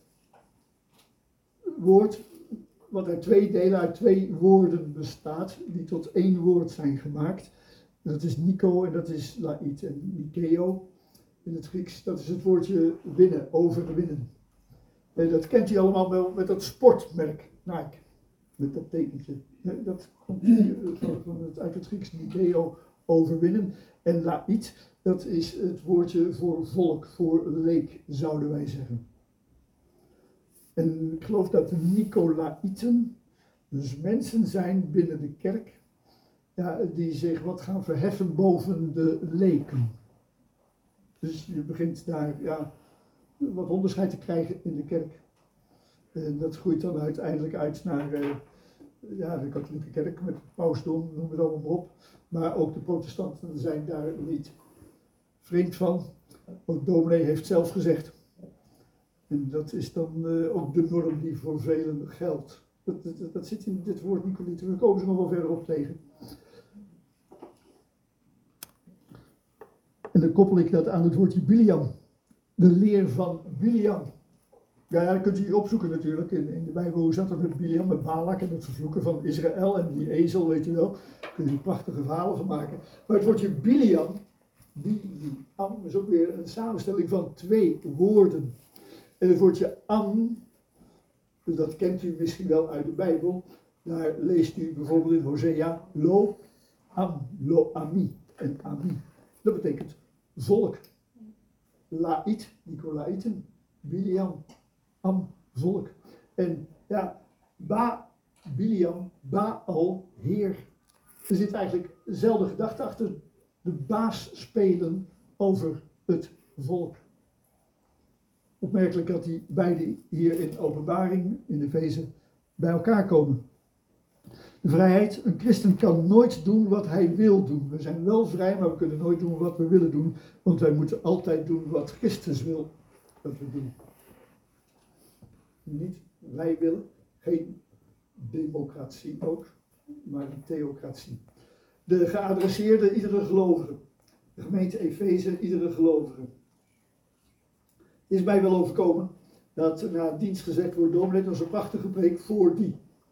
woord wat uit 2 delen, uit 2 woorden bestaat, die tot 1 woord zijn gemaakt. Dat is Nico en dat is Laït. En Nikeo in het Grieks, dat is het woordje winnen, overwinnen. En dat kent u allemaal wel met dat sportmerk Nike, met dat tekentje. Dat komt uit het Grieks, Nikeo, overwinnen. En Laït, dat is het woordje voor volk, voor leek, zouden wij zeggen. En ik geloof dat de Nicolaïten dus mensen zijn binnen de kerk, die zich wat gaan verheffen boven de leken. Dus je begint daar wat onderscheid te krijgen in de kerk. En dat groeit dan uiteindelijk uit naar de katholieke kerk met pausdom, noem het allemaal maar op. Maar ook de protestanten zijn daar niet vreemd van. Ook dominee heeft zelf gezegd. En dat is dan ook de norm die voor velen geldt. Dat zit in dit woord Nicolaïten. We komen ze nog wel verder op tegen. En dan koppel ik dat aan het woordje Biliam. De leer van Biliam. Ja, dat kunt u opzoeken natuurlijk in de Bijbel. Hoe zat het met Biliam, met Balak en het vervloeken van Israël en die ezel, weet je wel. Daar kun je prachtige verhalen van maken. Maar het woordje Biliam, Biliam, is ook weer een samenstelling van 2 woorden. En het woordje Am, dat kent u misschien wel uit de Bijbel. Daar leest u bijvoorbeeld in Hosea, Lo, Am, Lo, Ami en Ami. Dat betekent volk. Laït, Nicolaïten, Biliam, Am, volk. En ja, Biliam, Baal, heer. Er zit eigenlijk dezelfde gedachte achter. De baas spelen over het volk. Opmerkelijk dat die beide hier in Openbaring, in Efeze, bij elkaar komen. De vrijheid, een christen kan nooit doen wat hij wil doen. We zijn wel vrij, maar we kunnen nooit doen wat we willen doen. Want wij moeten altijd doen wat Christus wil dat we doen. Niet wij willen, geen democratie ook, maar een theocratie. De geadresseerde iedere gelovige. De gemeente Efeze, iedere gelovige. Is mij wel overkomen dat na dienst gezegd wordt, dominee, dat was een prachtige preek voor die.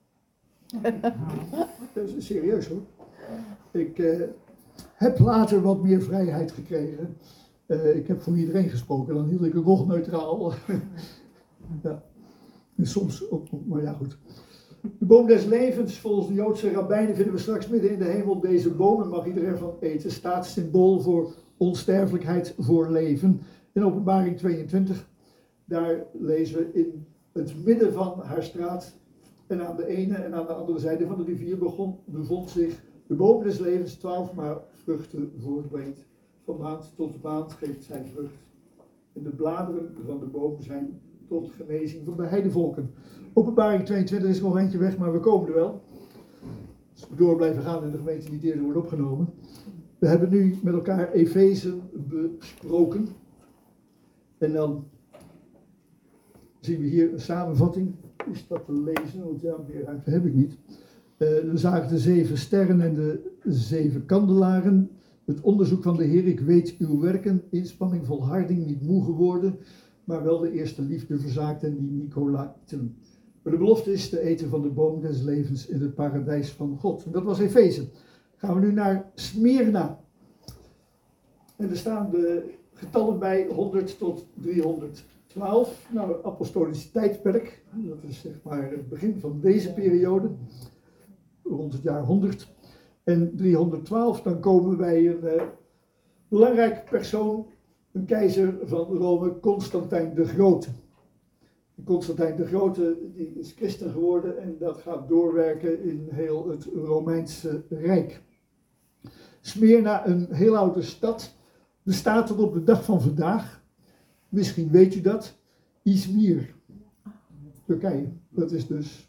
Dat is serieus hoor. Ik heb later wat meer vrijheid gekregen. Ik heb voor iedereen gesproken, dan hield ik het nog neutraal. Ja. En soms ook, maar ja goed. De boom des levens, volgens de Joodse rabbijnen vinden we straks midden in de hemel. Deze bomen mag iedereen van eten. Staat symbool voor onsterfelijkheid, voor leven. In Openbaring 22, daar lezen we in het midden van haar straat en aan de ene en aan de andere zijde van de rivier bevond zich de boom des levens, 12 maal vruchten voortbrengt. Van maand tot maand geeft zij vrucht. En de bladeren van de boom zijn tot genezing van de heidevolken. Openbaring 22 is nog eentje weg, maar we komen er wel. Als we door blijven gaan en de gemeente niet eerder wordt opgenomen. We hebben nu met elkaar Efeze besproken. En dan zien we hier een samenvatting. Is dat te lezen? Want ja, meer ruimte heb ik niet. We zagen de 7 sterren en de 7 kandelaren. Het onderzoek van de Heer, ik weet uw werken, inspanning, volharding, niet moe geworden, maar wel de eerste liefde verzaakt en die Nicolaïten. Maar de belofte is te eten van de boom des levens in het paradijs van God. En dat was Efeze. Gaan we nu naar Smyrna. En er staan de getallen bij 100 tot 312. Nou, apostolisch tijdperk. Dat is zeg maar het begin van deze periode. Rond het jaar 100. En 312, dan komen we bij een belangrijk persoon. Een keizer van Rome, Constantijn de Grote. Constantijn de Grote die is christen geworden en dat gaat doorwerken in heel het Romeinse Rijk. Smyrna, een heel oude stad, bestaat tot op de dag van vandaag. Misschien weet u dat. Izmir, Turkije. Dat is dus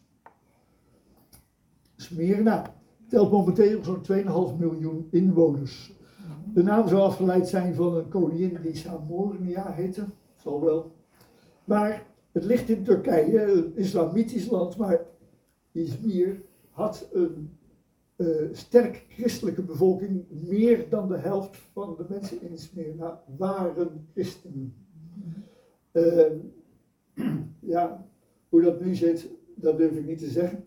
Smyrna. Telt momenteel zo'n 2,5 miljoen inwoners. De naam zou afgeleid zijn van een koningin die Samornia heette. Zal wel. Maar het ligt in Turkije, een islamitisch land, maar Izmir had een sterk christelijke bevolking. Meer dan de helft van de mensen in Smyrna waren christenen. Ja, hoe dat nu zit, dat durf ik niet te zeggen.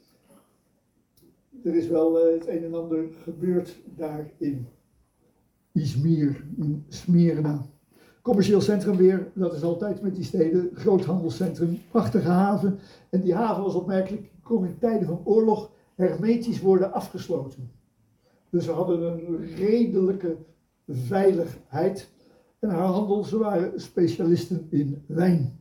Er is wel het een en ander gebeurd daar in Izmir, in Smyrna. Commercieel centrum weer, dat is altijd met die steden, groot handelscentrum, prachtige haven. En die haven was opmerkelijk, kon in tijden van oorlog hermetisch worden afgesloten. Dus ze hadden een redelijke veiligheid. En haar handel, ze waren specialisten in wijn.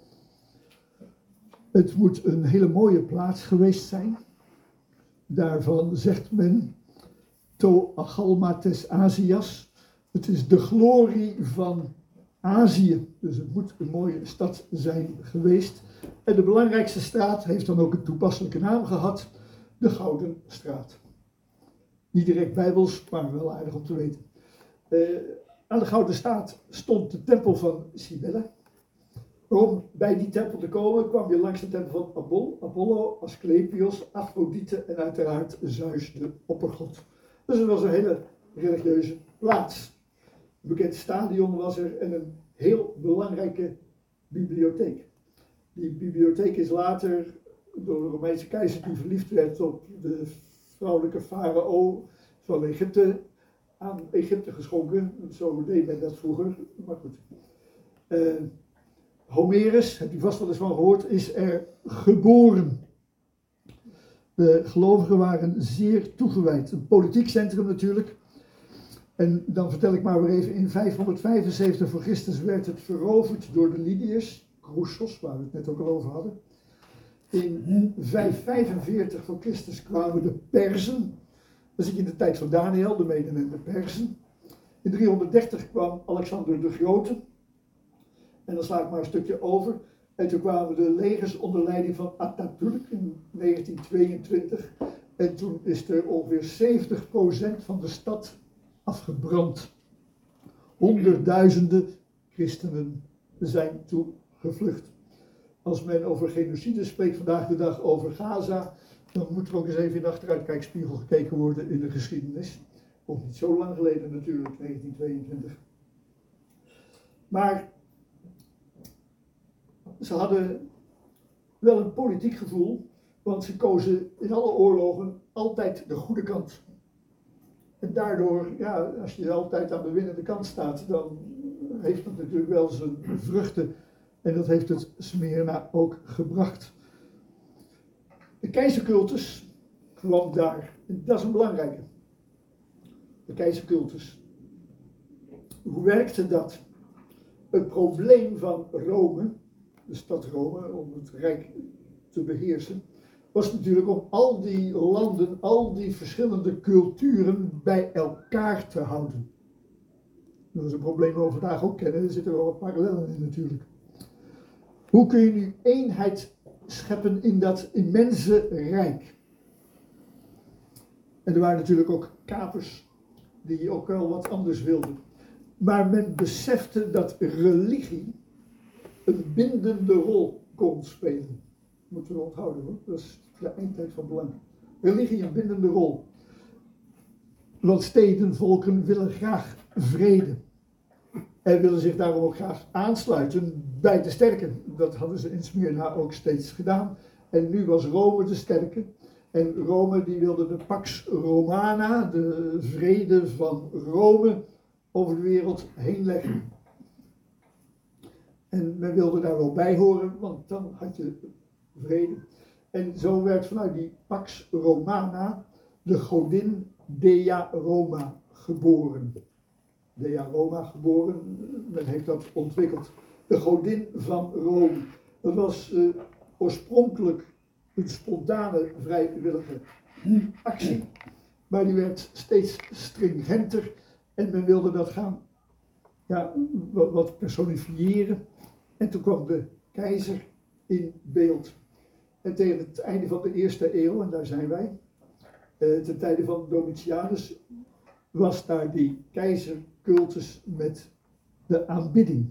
Het moet een hele mooie plaats geweest zijn. Daarvan zegt men, to agalmates Azias. Het is de glorie van Azië. Dus het moet een mooie stad zijn geweest. En de belangrijkste straat heeft dan ook een toepasselijke naam gehad, de Gouden Straat. Niet direct bijbels, maar wel aardig om te weten. Aan de Gouden Straat stond de tempel van Cybele. Om bij die tempel te komen kwam je langs de tempel van Apollo, Asclepios, Afrodite en uiteraard Zeus, de oppergod. Dus het was een hele religieuze plaats. Een bekend stadion was er en een heel belangrijke bibliotheek. Die bibliotheek is later door de Romeinse keizer die verliefd werd op de vrouwelijke farao van Egypte aan Egypte geschonken. Zo deed men dat vroeger, maar goed. Homerus, heb je vast wel eens van gehoord, is er geboren. De gelovigen waren zeer toegewijd. Een politiek centrum natuurlijk. En dan vertel ik maar weer even, in 575 voor Christus werd het veroverd door de Lydiërs, Chroesos, waar we het net ook al over hadden. In 545 voor Christus kwamen de Perzen. Dan zit je in de tijd van Daniel, de Meden en de Perzen. In 330 kwam Alexander de Grote. En dan sla ik maar een stukje over. En toen kwamen de legers onder leiding van Atatürk in 1922. En toen is er ongeveer 70% van de stad afgebrand. Honderdduizenden christenen zijn toen gevlucht. Als men over genocide spreekt vandaag de dag over Gaza, dan moet er ook eens even in de achteruitkijkspiegel gekeken worden in de geschiedenis. Komt niet zo lang geleden natuurlijk, 1922. Maar ze hadden wel een politiek gevoel, want ze kozen in alle oorlogen altijd de goede kant. En daardoor, ja, als je altijd aan de winnende kant staat, dan heeft dat natuurlijk wel zijn vruchten. En dat heeft het Smyrna ook gebracht. De keizercultus kwam daar. En dat is een belangrijke. De keizercultus. Hoe werkte dat? Het probleem van Rome, de stad Rome, om het rijk te beheersen, was natuurlijk om al die landen, al die verschillende culturen bij elkaar te houden. Dat is een probleem waar we vandaag ook kennen, er zitten wel wat parallellen in natuurlijk. Hoe kun je nu eenheid scheppen in dat immense rijk? En er waren natuurlijk ook kapers die ook wel wat anders wilden. Maar men besefte dat religie een bindende rol kon spelen. Moeten we onthouden hoor, dat is de eindtijd van belang. Religie een bindende rol. Want steden, volken willen graag vrede. En willen zich daarom ook graag aansluiten bij de sterken. Dat hadden ze in Smyrna ook steeds gedaan. En nu was Rome de sterke. En Rome die wilde de Pax Romana, de vrede van Rome, over de wereld heen leggen. En men wilde daar wel bij horen, want dan had je vrede. En zo werd vanuit die Pax Romana de godin Dea Roma geboren. Dea Roma geboren, men heeft dat ontwikkeld. De godin van Rome. Dat was oorspronkelijk een spontane, vrijwillige actie. Maar die werd steeds stringenter en men wilde dat gaan wat personifiëren. En toen kwam de keizer in beeld. En tegen het einde van de eerste eeuw, en daar zijn wij, ten tijde van Domitianus, was daar die keizercultus met de aanbidding.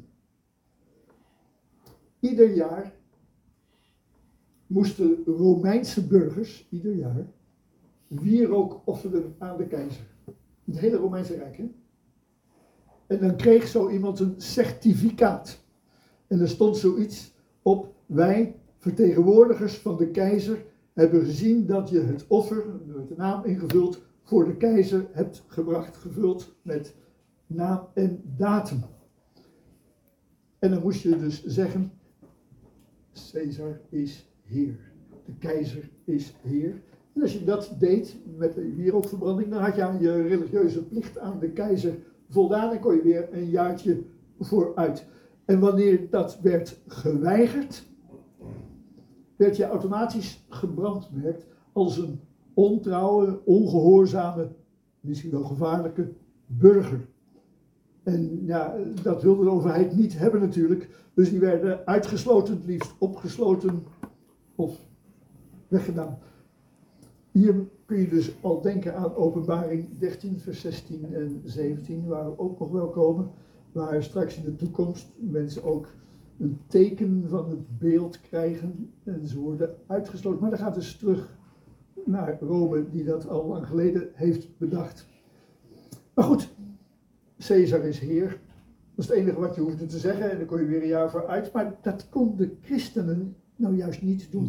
Ieder jaar moesten Romeinse burgers, ieder jaar, wierook offeren aan de keizer. Het hele Romeinse Rijk, hè? En dan kreeg zo iemand een certificaat. En er stond zoiets op: wij, vertegenwoordigers van de keizer, hebben gezien dat je het offer, er werd de naam ingevuld, voor de keizer hebt gebracht, gevuld met naam en datum. En dan moest je dus zeggen: Caesar is heer. De keizer is heer. En als je dat deed met de wierookverbranding, dan had je aan je religieuze plicht aan de keizer voldaan en kon je weer een jaartje vooruit. En wanneer dat werd geweigerd, werd je automatisch gebrandmerkt als een ontrouwe, ongehoorzame, misschien wel gevaarlijke burger. En ja, dat wilde de overheid niet hebben natuurlijk. Dus die werden uitgesloten, het liefst opgesloten of weggedaan. Hier kun je dus al denken aan Openbaring 13, vers 16 en 17, waar we ook nog wel komen. Waar straks in de toekomst mensen ook een teken van het beeld krijgen en ze worden uitgesloten. Maar dan gaat dus terug naar Rome, die dat al lang geleden heeft bedacht. Maar goed, Caesar is heer. Dat is het enige wat je hoefde te zeggen en dan kon je weer een jaar vooruit. Maar dat kon de christenen nou juist niet doen.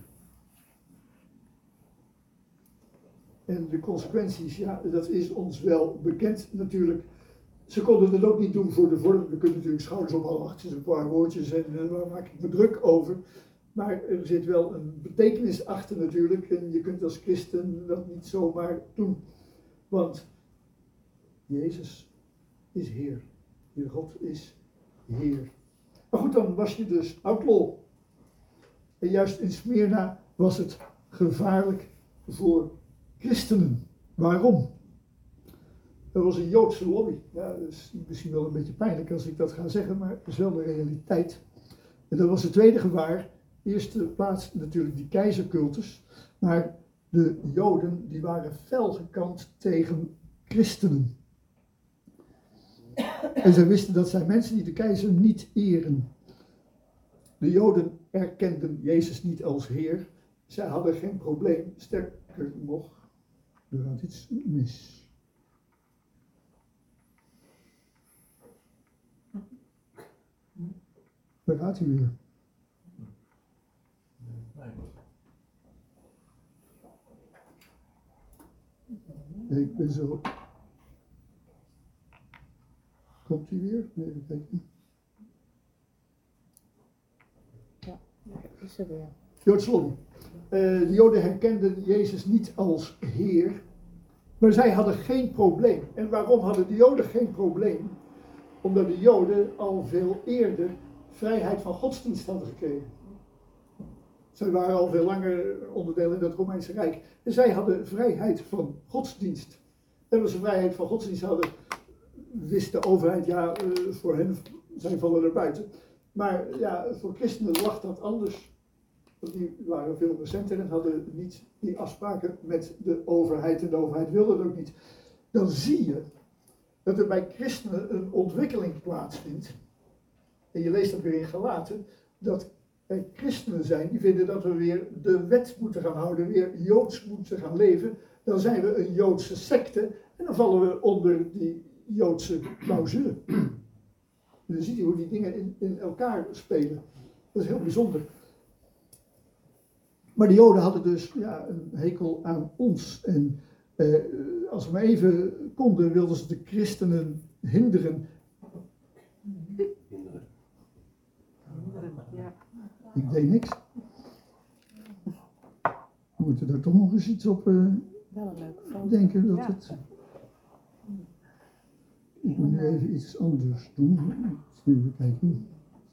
En de consequenties, ja, dat is ons wel bekend natuurlijk. Ze konden het ook niet doen voor de vorm. We kunnen natuurlijk schouders ophalen, het is een paar woordjes en waar maak ik me druk over. Maar er zit wel een betekenis achter natuurlijk. En je kunt als christen dat niet zomaar doen. Want Jezus is Heer. Heer God is Heer. Maar goed, dan was je dus outlaw. En juist in Smyrna was het gevaarlijk voor christenen. Waarom? Er was een Joodse lobby. Ja, dat is misschien wel een beetje pijnlijk als ik dat ga zeggen, maar het is wel de realiteit. En dat was het tweede gevaar. Eerste plaats natuurlijk die keizercultus. Maar de Joden die waren fel gekant tegen christenen. En zij wisten dat zijn mensen die de keizer niet eren. De Joden erkenden Jezus niet als Heer. Zij hadden geen probleem. Sterker nog, er gaat iets mis. Daar gaat hij weer. Ik ben zo. Komt hij weer? Nee, dat weet ik niet. Ja, is er weer. Joodse lobby. De Joden herkenden Jezus niet als Heer, maar zij hadden geen probleem. En waarom hadden de Joden geen probleem? Omdat de Joden al veel eerder vrijheid van godsdienst hadden gekregen. Zij waren al veel langer onderdeel in het Romeinse Rijk. En zij hadden vrijheid van godsdienst. En als ze vrijheid van godsdienst hadden, wist de overheid, ja, voor hen, zij vallen er buiten. Maar ja, voor christenen lag dat anders. Want die waren veel recenter en hadden niet die afspraken met de overheid. En de overheid wilde het ook niet. Dan zie je dat er bij christenen een ontwikkeling plaatsvindt. En je leest dat weer in Galaten, dat er christenen zijn die vinden dat we weer de wet moeten gaan houden, weer Joods moeten gaan leven. Dan zijn we een Joodse secte en dan vallen we onder die Joodse clausule. En dan zie je hoe die dingen in elkaar spelen. Dat is heel bijzonder. Maar de Joden hadden dus ja, een hekel aan ons. En als we maar even konden, wilden ze de christenen hinderen. Ja. Ik deed niks. We moeten daar toch nog eens iets op Wel een leuke foto. denken. Dat Ja. het... Ik moet nu even iets anders doen. Even kijken.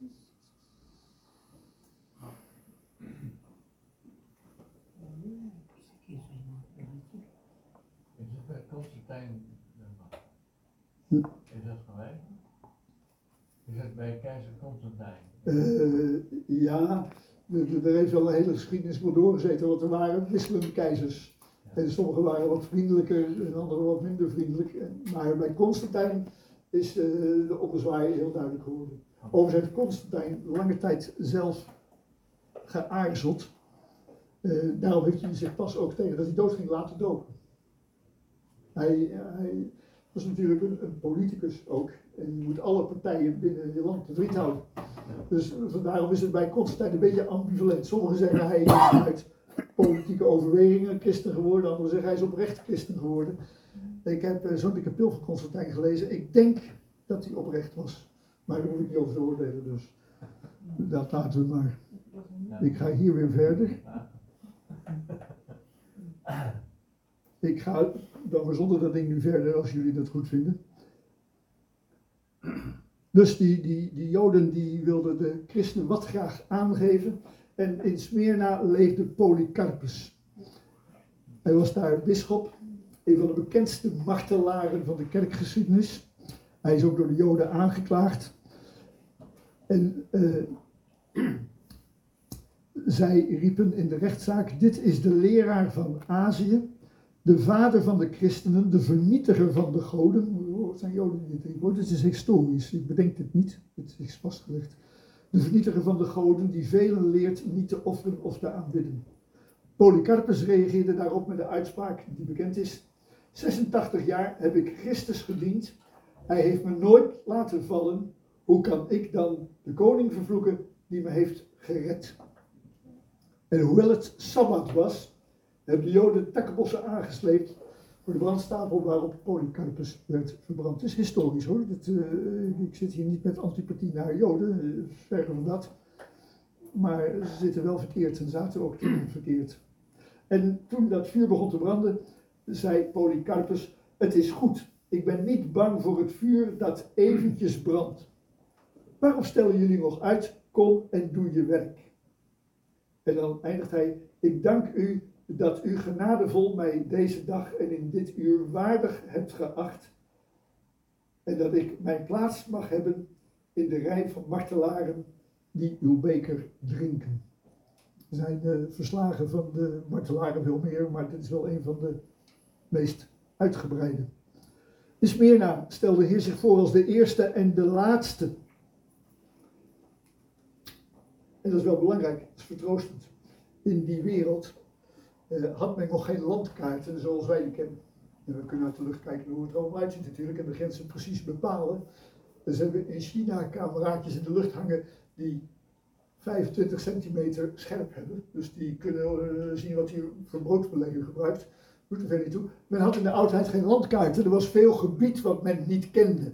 Is het bij Constantijn? Hm. Is dat gelijk? Is het bij keizer Constantijn? Ja, er heeft wel een hele geschiedenis voor doorgezeten, want er waren wisselende keizers. En sommige waren wat vriendelijker en andere wat minder vriendelijk. Maar bij Constantijn is de ommezwaai heel duidelijk geworden. Overigens heeft Constantijn lange tijd zelf geaarzeld. Daarom heeft hij zich pas ook tegen dat hij dood ging laten dopen. Hij was natuurlijk een politicus ook. En je moet alle partijen binnen je land te vriend houden. Dus daarom is het bij Constantijn een beetje ambivalent. Sommigen zeggen hij is uit politieke overwegingen christen geworden. Anderen zeggen hij is oprecht christen geworden. Ik heb zo'n dikke pil van Constantijn gelezen. Ik denk dat hij oprecht was. Maar daar moet ik niet over te oordelen. Dus dat laten we maar. Ik ga hier weer verder. Ik ga dan maar zonder dat ding nu verder als jullie dat goed vinden. Dus die Joden die wilden de christenen wat graag aangeven. En in Smyrna leefde Polycarpus. Hij was daar bisschop. Een van de bekendste martelaren van de kerkgeschiedenis. Hij is ook door de Joden aangeklaagd. En zij riepen in de rechtszaak: dit is de leraar van Azië, de vader van de christenen, de vernietiger van de goden. Het zijn Joden die dit riepen. Dit is historisch, ik bedenk dit niet, dit is vastgelegd. De vernietiger van de goden die velen leert niet te offeren of te aanbidden. Polycarpus reageerde daarop met de uitspraak die bekend is: 86 jaar heb ik Christus gediend. Hij heeft me nooit laten vallen. Hoe kan ik dan de koning vervloeken die me heeft gered? En hoewel het Sabbat was, hebben de Joden takkenbossen aangesleept voor de brandstapel waarop Polycarpus werd verbrand. Het is historisch hoor. Ik zit hier niet met antipathie naar Joden, verre van dat. Maar ze zitten wel verkeerd en zaten ook toen verkeerd. En toen dat vuur begon te branden, zei Polycarpus: het is goed, ik ben niet bang voor het vuur dat eventjes brandt. Waarom stellen jullie nog uit? Kom en doe je werk. En dan eindigt hij: ik dank u dat u genadevol mij deze dag en in dit uur waardig hebt geacht. En dat ik mijn plaats mag hebben in de rij van martelaren die uw beker drinken. Er zijn verslagen van de martelaren veel meer, maar dit is wel een van de meest uitgebreide. In Smyrna stelde de Heer zich voor als de eerste en de laatste. En dat is wel belangrijk, dat is vertroostend. In die wereld had men nog geen landkaarten zoals wij die kennen. En we kunnen uit de lucht kijken hoe het er allemaal uitziet natuurlijk en de grenzen precies bepalen. Dus hebben we in China cameraatjes in de lucht hangen die 25 centimeter scherp hebben. Dus die kunnen zien wat hij voor broodbelegger gebruikt. Doet er verder niet toe. Men had in de oudheid geen landkaarten. Er was veel gebied wat men niet kende.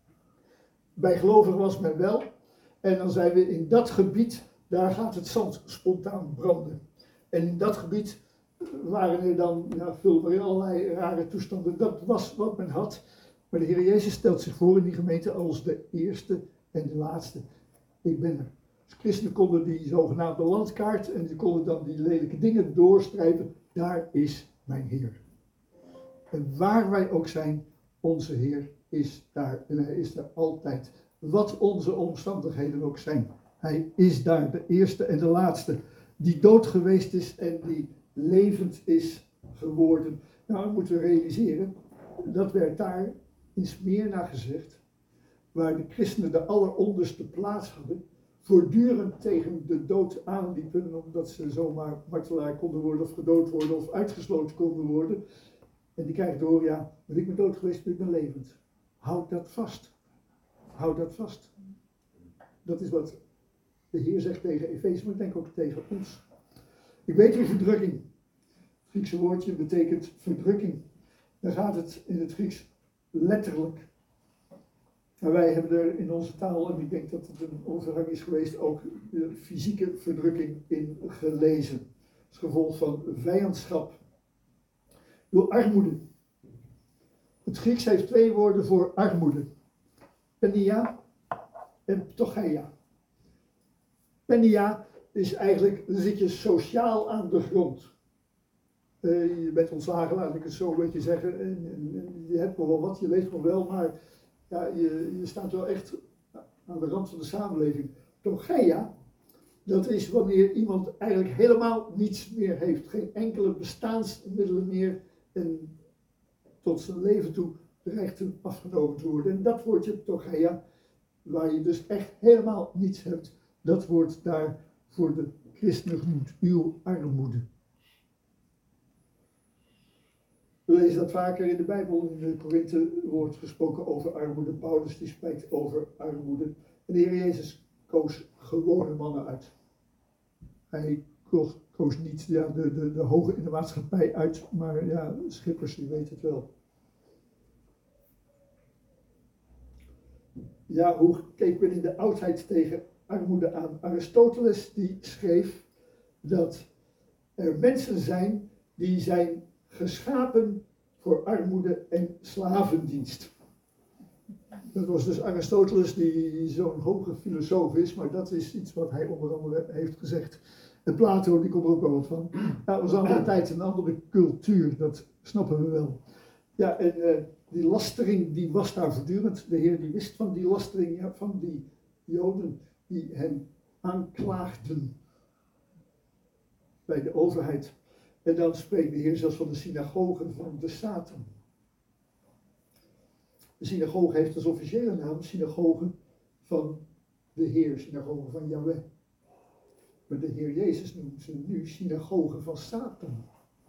Bij gelovigen was men wel. En dan zijn we in dat gebied, daar gaat het zand spontaan branden. En in dat gebied waren er dan, vul maar in allerlei rare toestanden. Dat was wat men had. Maar de Heer Jezus stelt zich voor in die gemeente als de eerste en de laatste. Ik ben er. Dus christenen konden die zogenaamde landkaart en die konden dan die lelijke dingen doorstrijpen. Daar is mijn Heer. En waar wij ook zijn, onze Heer is daar. En hij is daar altijd. Wat onze omstandigheden ook zijn. Hij is daar, de eerste en de laatste. Die dood geweest is en die levend is geworden. Nou, we moeten realiseren, dat werd daar in Smyrna gezegd, waar de christenen de alleronderste plaats hadden, voortdurend tegen de dood aanliepen, omdat ze zomaar martelaar konden worden of gedood worden of uitgesloten konden worden. En die krijgen door, ja, ben ik ben dood geweest, ben ik ben levend. Houd dat vast. Houd dat vast. Dat is wat de Heer zegt tegen Efeze, maar ik denk ook tegen ons. Ik weet uw verdrukking. Het Griekse woordje betekent verdrukking. Dan gaat het in het Grieks letterlijk. Maar wij hebben er in onze taal, en ik denk dat het een overgang is geweest, ook de fysieke verdrukking in gelezen. Als gevolg van vijandschap. Door armoede. Het Grieks heeft twee woorden voor armoede. Penia en ptocheia. Penia is eigenlijk, dan zit je sociaal aan de grond. Je bent ontslagen, laat ik het zo een beetje zeggen. En je hebt nog wel wat, je leeft nog wel, maar ja, je staat wel echt aan de rand van de samenleving. Ptocheia, dat is wanneer iemand eigenlijk helemaal niets meer heeft. Geen enkele bestaansmiddelen meer en tot zijn leven toe dreigt hem afgenomen te worden. En dat woordje ptocheia, waar je dus echt helemaal niets hebt, dat wordt daar voor de christenen genoemd, uw armoede. We lezen dat vaker in de Bijbel. In de Korinthe wordt gesproken over armoede. Paulus die spreekt over armoede. En de Heer Jezus koos gewone mannen uit. Hij koos niet de hoge in de maatschappij uit, maar ja, schippers, die weten het wel. Ja, hoe keek men in de oudheid tegen armoede aan? Aristoteles die schreef dat er mensen zijn die zijn geschapen voor armoede en slavendienst. Dat was dus Aristoteles, die zo'n hoge filosoof is, maar dat is iets wat hij onder andere heeft gezegd. En Plato, die komt er ook wel wat van. Ja, dat was een andere tijd, een andere cultuur, dat snappen we wel. Ja, en Die lastering die was daar voortdurend. De Heer die wist van die lastering, ja, van die Joden die hem aanklaagden bij de overheid. En dan spreekt de Heer zelfs van de synagogen van de Satan. De synagoge heeft als officiële naam synagoge van de Heer, synagoge van Yahweh. Maar de Heer Jezus noemt ze nu synagoge van Satan.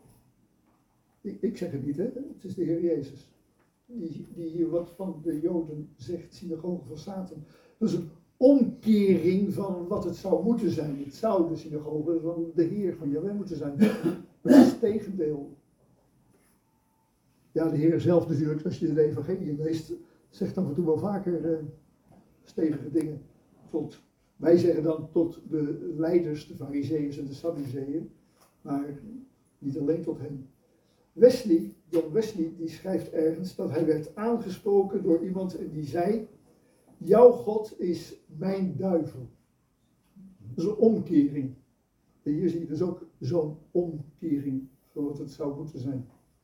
Ik zeg het niet, hè? Het is de Heer Jezus. Die hier wat van de Joden zegt, synagoge van Satan. Dat is een omkering van wat het zou moeten zijn. Het zou de synagoge van de Heer, van Yahweh moeten zijn. Maar het is het tegendeel. Ja, de Heer zelf natuurlijk, als je de evangelie leest, zegt af en toe wel vaker stevige dingen. Wij zeggen dan tot de leiders, de farizeeërs en de sadduceeën, maar niet alleen tot hen. John Wesley, die schrijft ergens dat hij werd aangesproken door iemand en die zei: jouw God is mijn duivel. Dat is een omkering. En hier zie je dus ook zo'n omkering van wat het zou moeten zijn.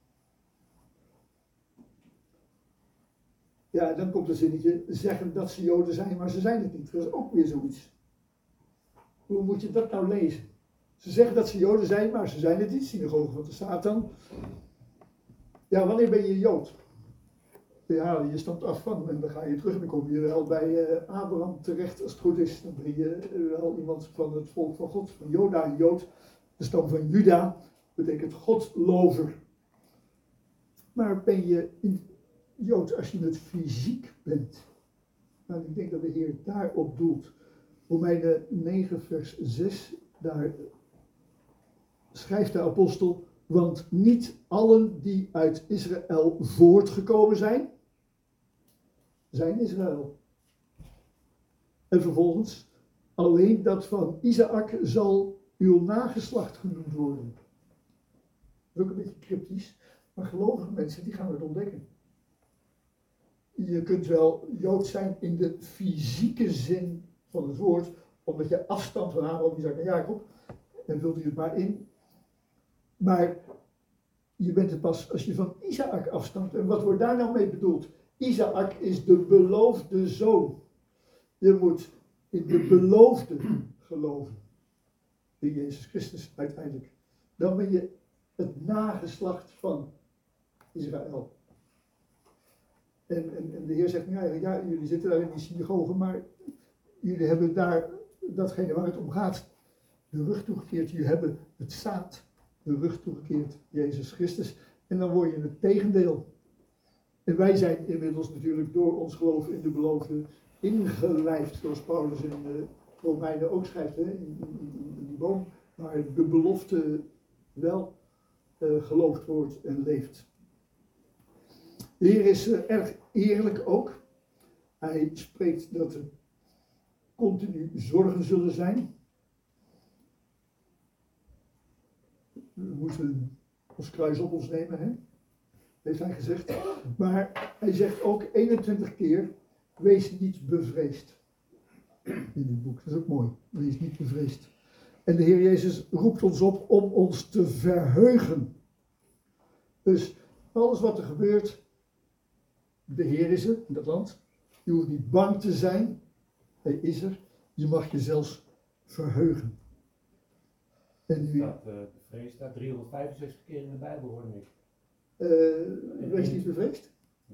Ja, dan komt het zinnetje, zeggen dat ze Joden zijn, maar ze zijn het niet. Dat is ook weer zoiets. Hoe moet je dat nou lezen? Ze zeggen dat ze Joden zijn, maar ze zijn het niet. Synagoge van de Satan. Ja, wanneer ben je Jood? Ja, je stamt af van en dan ga je terug en dan kom je wel bij Abraham terecht als het goed is. Dan ben je wel iemand van het volk van God, van Joda, een Jood. De stam van Juda betekent Godlover. Maar ben je Jood als je het fysiek bent? Nou, ik denk dat de Heer daarop doelt. Romeinen 9 vers 6, daar schrijft de apostel: want niet allen die uit Israël voortgekomen zijn Israël. En vervolgens, alleen dat van Isaac zal uw nageslacht genoemd worden. Dat is ook een beetje cryptisch, maar gelovige mensen die gaan het ontdekken. Je kunt wel Jood zijn in de fysieke zin van het woord, omdat je afstamt van Abraham, Isaac en Jacob, en vult u het maar in. Maar je bent het pas als je van Isaac afstamt. En wat wordt daar nou mee bedoeld? Isaac is de beloofde zoon. Je moet in de beloofde geloven. In Jezus Christus uiteindelijk. Dan ben je het nageslacht van Israël. En de Heer zegt, ja, jullie zitten daar in die synagoge, maar jullie hebben daar datgene waar het om gaat de rug toegekeerd. Jullie hebben het zaad de rug toegekeerd, Jezus Christus. En dan word je het tegendeel. En wij zijn inmiddels natuurlijk door ons geloof in de beloofde ingelijfd, zoals Paulus in de Romeinen ook schrijft, in die boom, waar de belofte wel geloofd wordt en leeft. De Heer is erg eerlijk ook. Hij spreekt dat er continu zorgen zullen zijn. We moeten ons kruis op ons nemen, hè? Heeft hij gezegd. Maar hij zegt ook 21 keer, wees niet bevreesd. In dit boek, dat is ook mooi. Wees niet bevreesd. En de Heer Jezus roept ons op om ons te verheugen. Dus alles wat er gebeurt, de Heer is er in dat land. Je hoeft niet bang te zijn. Hij is er. Je mag je zelfs verheugen. En nu... De vrees staat 365 keer in de Bijbel, hoor ik. Wees niet bevreesd?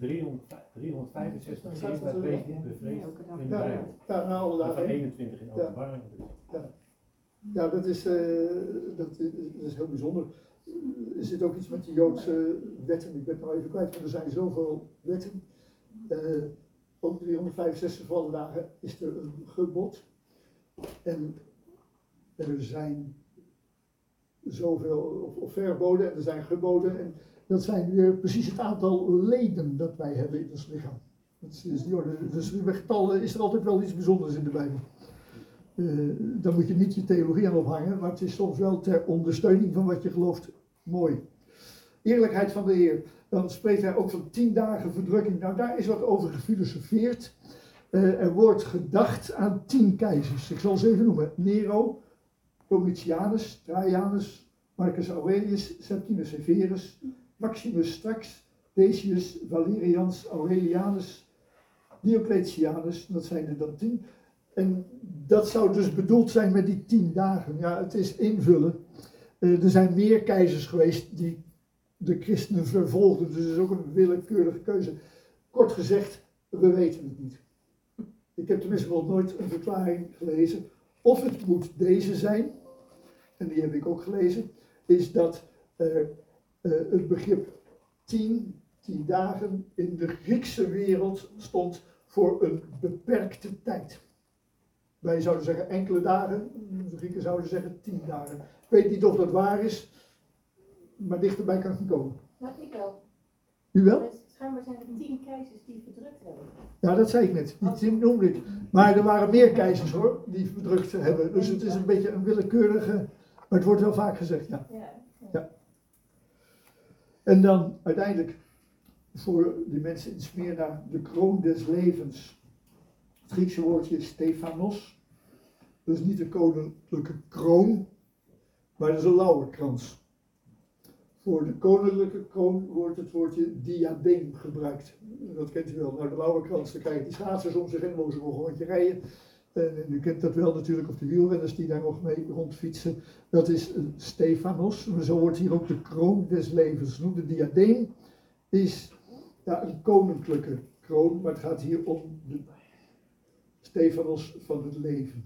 365 keer staat wees niet bevreesd in de Bijbel. Ja, na alle dagen. Van 21 in openbaring. Ja, dat is heel bijzonder. Er zit ook iets met de Joodse wetten. Ik ben het nou even kwijt, maar er zijn zoveel wetten. Ook 365 van alle dagen is er een gebod. En er zijn zoveel of verboden en er zijn geboden. En dat zijn weer precies het aantal leden dat wij hebben in ons lichaam. Dus bij getallen is er altijd wel iets bijzonders in de Bijbel. Daar moet je niet je theologie aan ophangen, maar het is soms wel ter ondersteuning van wat je gelooft mooi. Eerlijkheid van de Heer. Dan spreekt hij ook van 10 dagen verdrukking. Nou, daar is wat over gefilosofeerd. Er wordt gedacht aan 10 keizers. Ik zal ze even noemen. Nero, Domitianus, Trajanus, Marcus Aurelius, Septimius Severus, Maximus Strax, Decius, Valerians, Aurelianus, Diocletianus, dat zijn er dan 10. En dat zou dus bedoeld zijn met die 10 dagen. Ja, het is invullen. Er zijn meer keizers geweest die de christenen vervolgden, dus het is ook een willekeurige keuze. Kort gezegd, we weten het niet. Ik heb tenminste nog nooit een verklaring gelezen. Of het moet deze zijn, en die heb ik ook gelezen, is dat het begrip 10 dagen in de Griekse wereld stond voor een beperkte tijd. Wij zouden zeggen enkele dagen, de Grieken zouden zeggen 10 dagen. Ik weet niet of dat waar is, maar dichterbij kan ik niet komen. Nou, ik wel. U wel? Schijnbaar zijn er 10 keizers die verdrukt hebben. Ja, dat zei ik net. Die 10 noemde ik. Maar er waren meer keizers hoor, die verdrukt hebben. Dus het is een beetje een willekeurige, maar het wordt wel vaak gezegd, ja. Ja. En dan uiteindelijk voor die mensen in Smyrna de kroon des levens. Het Griekse woordje is Stephanos. Dus niet de koninklijke kroon, maar dat is een lauwerkrans. Voor de koninklijke kroon wordt het woordje diadeem gebruikt. Dat kent u wel. Nou, de lauwerkrans, dan krijgen die schaatsers om zich heen, mogen ze nog een rondje rijden. En u kent dat wel natuurlijk, of de wielrenners die daar nog mee rondfietsen. Dat is een Stephanos. Maar zo wordt hier ook de kroon des levens genoemd. De diadeem is ja, een koninklijke kroon, maar het gaat hier om de Stephanos van het leven.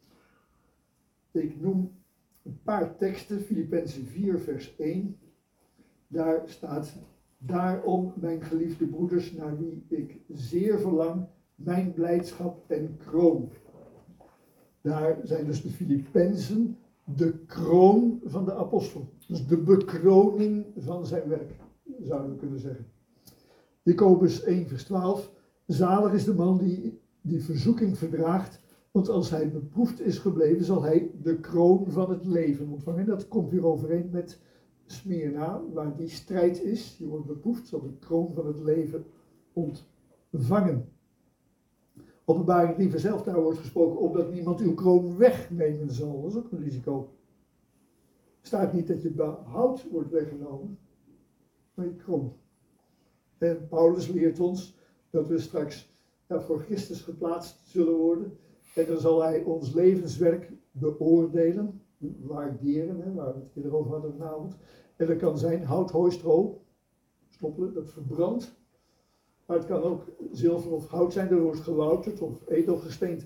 Ik noem een paar teksten, Filippenzen 4 vers 1. Daar staat, daarom mijn geliefde broeders, naar wie ik zeer verlang, mijn blijdschap en kroon. Daar zijn dus de Filippenzen de kroon van de apostel. Dus de bekroning van zijn werk, zouden we kunnen zeggen. Jacobus 1 vers 12, zalig is de man die verzoeking verdraagt, want als hij beproefd is gebleven, zal hij de kroon van het leven ontvangen. Dat komt weer overeen met Smyrna, waar die strijd is. Je wordt beproefd, zal de kroon van het leven ontvangen. Openbaring 3 vers 11, daar wordt gesproken, opdat niemand uw kroon wegnemen zal. Dat is ook een risico. Er staat niet dat je behoud wordt weggenomen, maar je kroon. En Paulus leert ons dat we straks voor Christus geplaatst zullen worden. En dan zal hij ons levenswerk beoordelen, waarderen, waar we het eerder over hadden vanavond. En dat kan zijn hout, hooi, stro, stoppelen, dat verbrandt. Maar het kan ook zilver of hout zijn, dat wordt gelouterd of edelgesteente.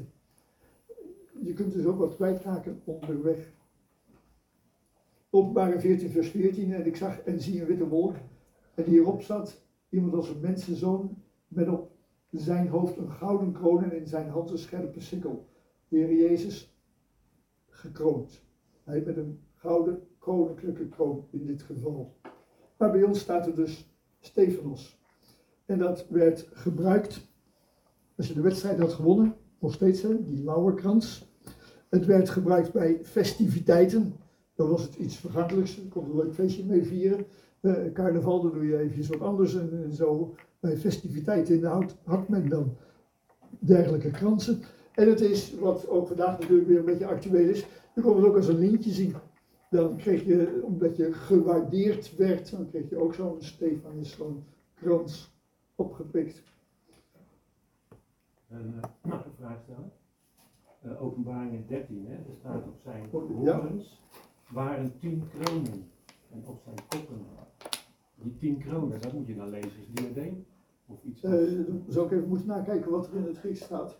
Je kunt dus ook wat kwijtraken onderweg. Openbaring 14 vers 14, en ik zag en zie een witte wolk. En hierop zat iemand als een mensenzoon met op zijn hoofd een gouden kroon en in zijn hand een scherpe sikkel. De Heer Jezus gekroond. Hij met een gouden koninklijke kroon in dit geval. Maar bij ons staat er dus Stephanos. En dat werd gebruikt, als je de wedstrijd had gewonnen, nog steeds die lauwerkrans. Het werd gebruikt bij festiviteiten. Dan was het iets vergankelijks, je kon een leuk feestje mee vieren. Carnaval, dan doe je eventjes wat anders en zo. Bij festiviteiten in de hout had men dan dergelijke kransen. En het is, wat ook vandaag natuurlijk weer een beetje actueel is, je kon het ook als een lintje zien. Dan kreeg je, omdat je gewaardeerd werd, dan kreeg je ook zo'n Stephanus, zo'n krans opgepikt. Mag ik een vraag stellen? Openbaringen 13, hè? Er staat op zijn Ja. horens waren 10 kronen. En op zijn koppen. Die 10 kronen, dat moet je dan lezen, is diadeem? Of iets anders? Zou ik even moeten nakijken wat er in het Grieks staat.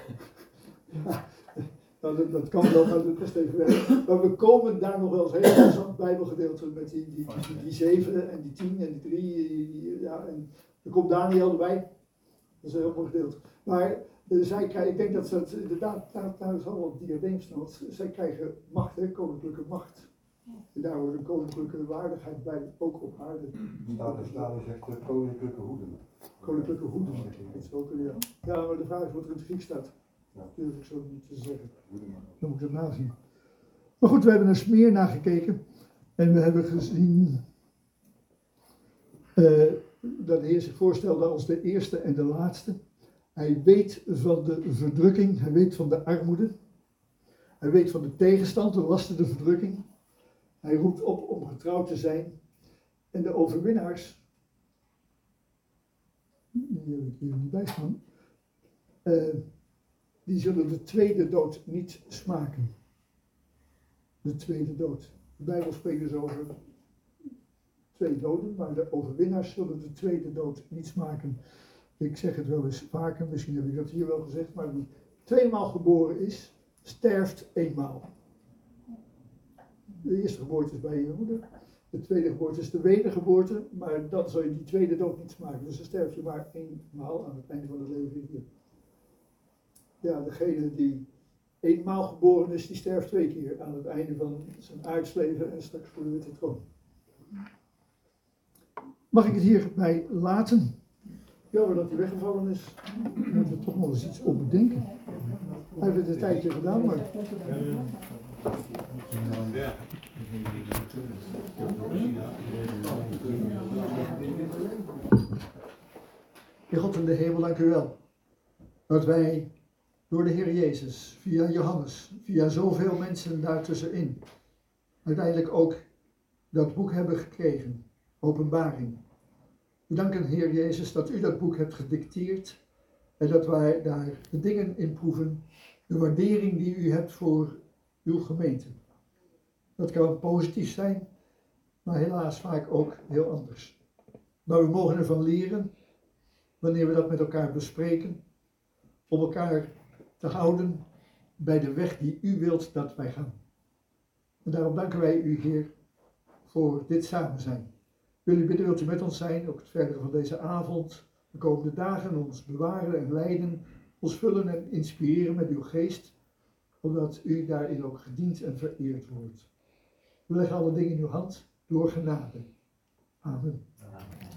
Nou, dat kan wel, maar dat kost even werk. Maar we komen daar nog wel eens heel interessant bijbelgedeelte met die 7 en die 10 en die 3. Ja, en er komt Daniel erbij. Dat is een heel mooi gedeelte. Maar zij krijgen, ik denk dat ze het inderdaad, daar zal wel het diadeem staan, want zij krijgen macht, koninklijke macht. En daar wordt een koninklijke waardigheid bij, ook op aarde. Staten zegt koninklijke hoeden. Koninklijke hoeden, dat is ook, ja. Ja, maar de vraag is wat er in het Grieks staat. Ja. Dat durf ik zo niet te zeggen. Dan moet ik het nazien. Maar goed, we hebben naar Smyrna gekeken. En we hebben gezien dat de Heer zich voorstelde als de eerste en de laatste. Hij weet van de verdrukking, hij weet van de armoede. Hij weet van de tegenstand, de lasten, de verdrukking. Hij roept op om getrouw te zijn. En de overwinnaars, die heb ik hier niet bij staan. Die zullen de tweede dood niet smaken. De tweede dood. De Bijbel spreekt dus over 2 doden, maar de overwinnaars zullen de tweede dood niet smaken. Ik zeg het wel eens vaker, misschien heb ik dat hier wel gezegd, maar wie 2-maal geboren is, sterft 1-maal. De eerste geboorte is bij je moeder, de tweede geboorte is de wedergeboorte, maar dan zal je die tweede dood niet smaken. Dus dan sterf je maar 1-maal aan het einde van het leven hier. Ja, degene die 1-maal geboren is, die sterft 2 keer aan het einde van zijn aardsleven en straks voor de witte troon. Mag ik het hierbij laten? Jammer dat hij weggevallen is. We moeten er toch nog eens iets op bedenken. Hij heeft het een tijdje gedaan, maar... Heer God in de hemel, dank u wel. Dat wij door de Heer Jezus, via Johannes, via zoveel mensen daartussenin, uiteindelijk ook dat boek hebben gekregen, Openbaring. We danken Heer Jezus dat u dat boek hebt gedicteerd en dat wij daar de dingen in proeven, de waardering die u hebt voor uw gemeente. Dat kan positief zijn, maar helaas vaak ook heel anders. Maar we mogen ervan leren, wanneer we dat met elkaar bespreken, om elkaar te houden bij de weg die u wilt dat wij gaan. En daarom danken wij u, Heer, voor dit samen zijn. Wil u bidden, wilt u met ons zijn, ook het verdere van deze avond, de komende dagen, ons bewaren en leiden, ons vullen en inspireren met uw geest, omdat u daarin ook gediend en vereerd wordt. We leggen alle dingen in uw hand, door genade. Amen. Amen.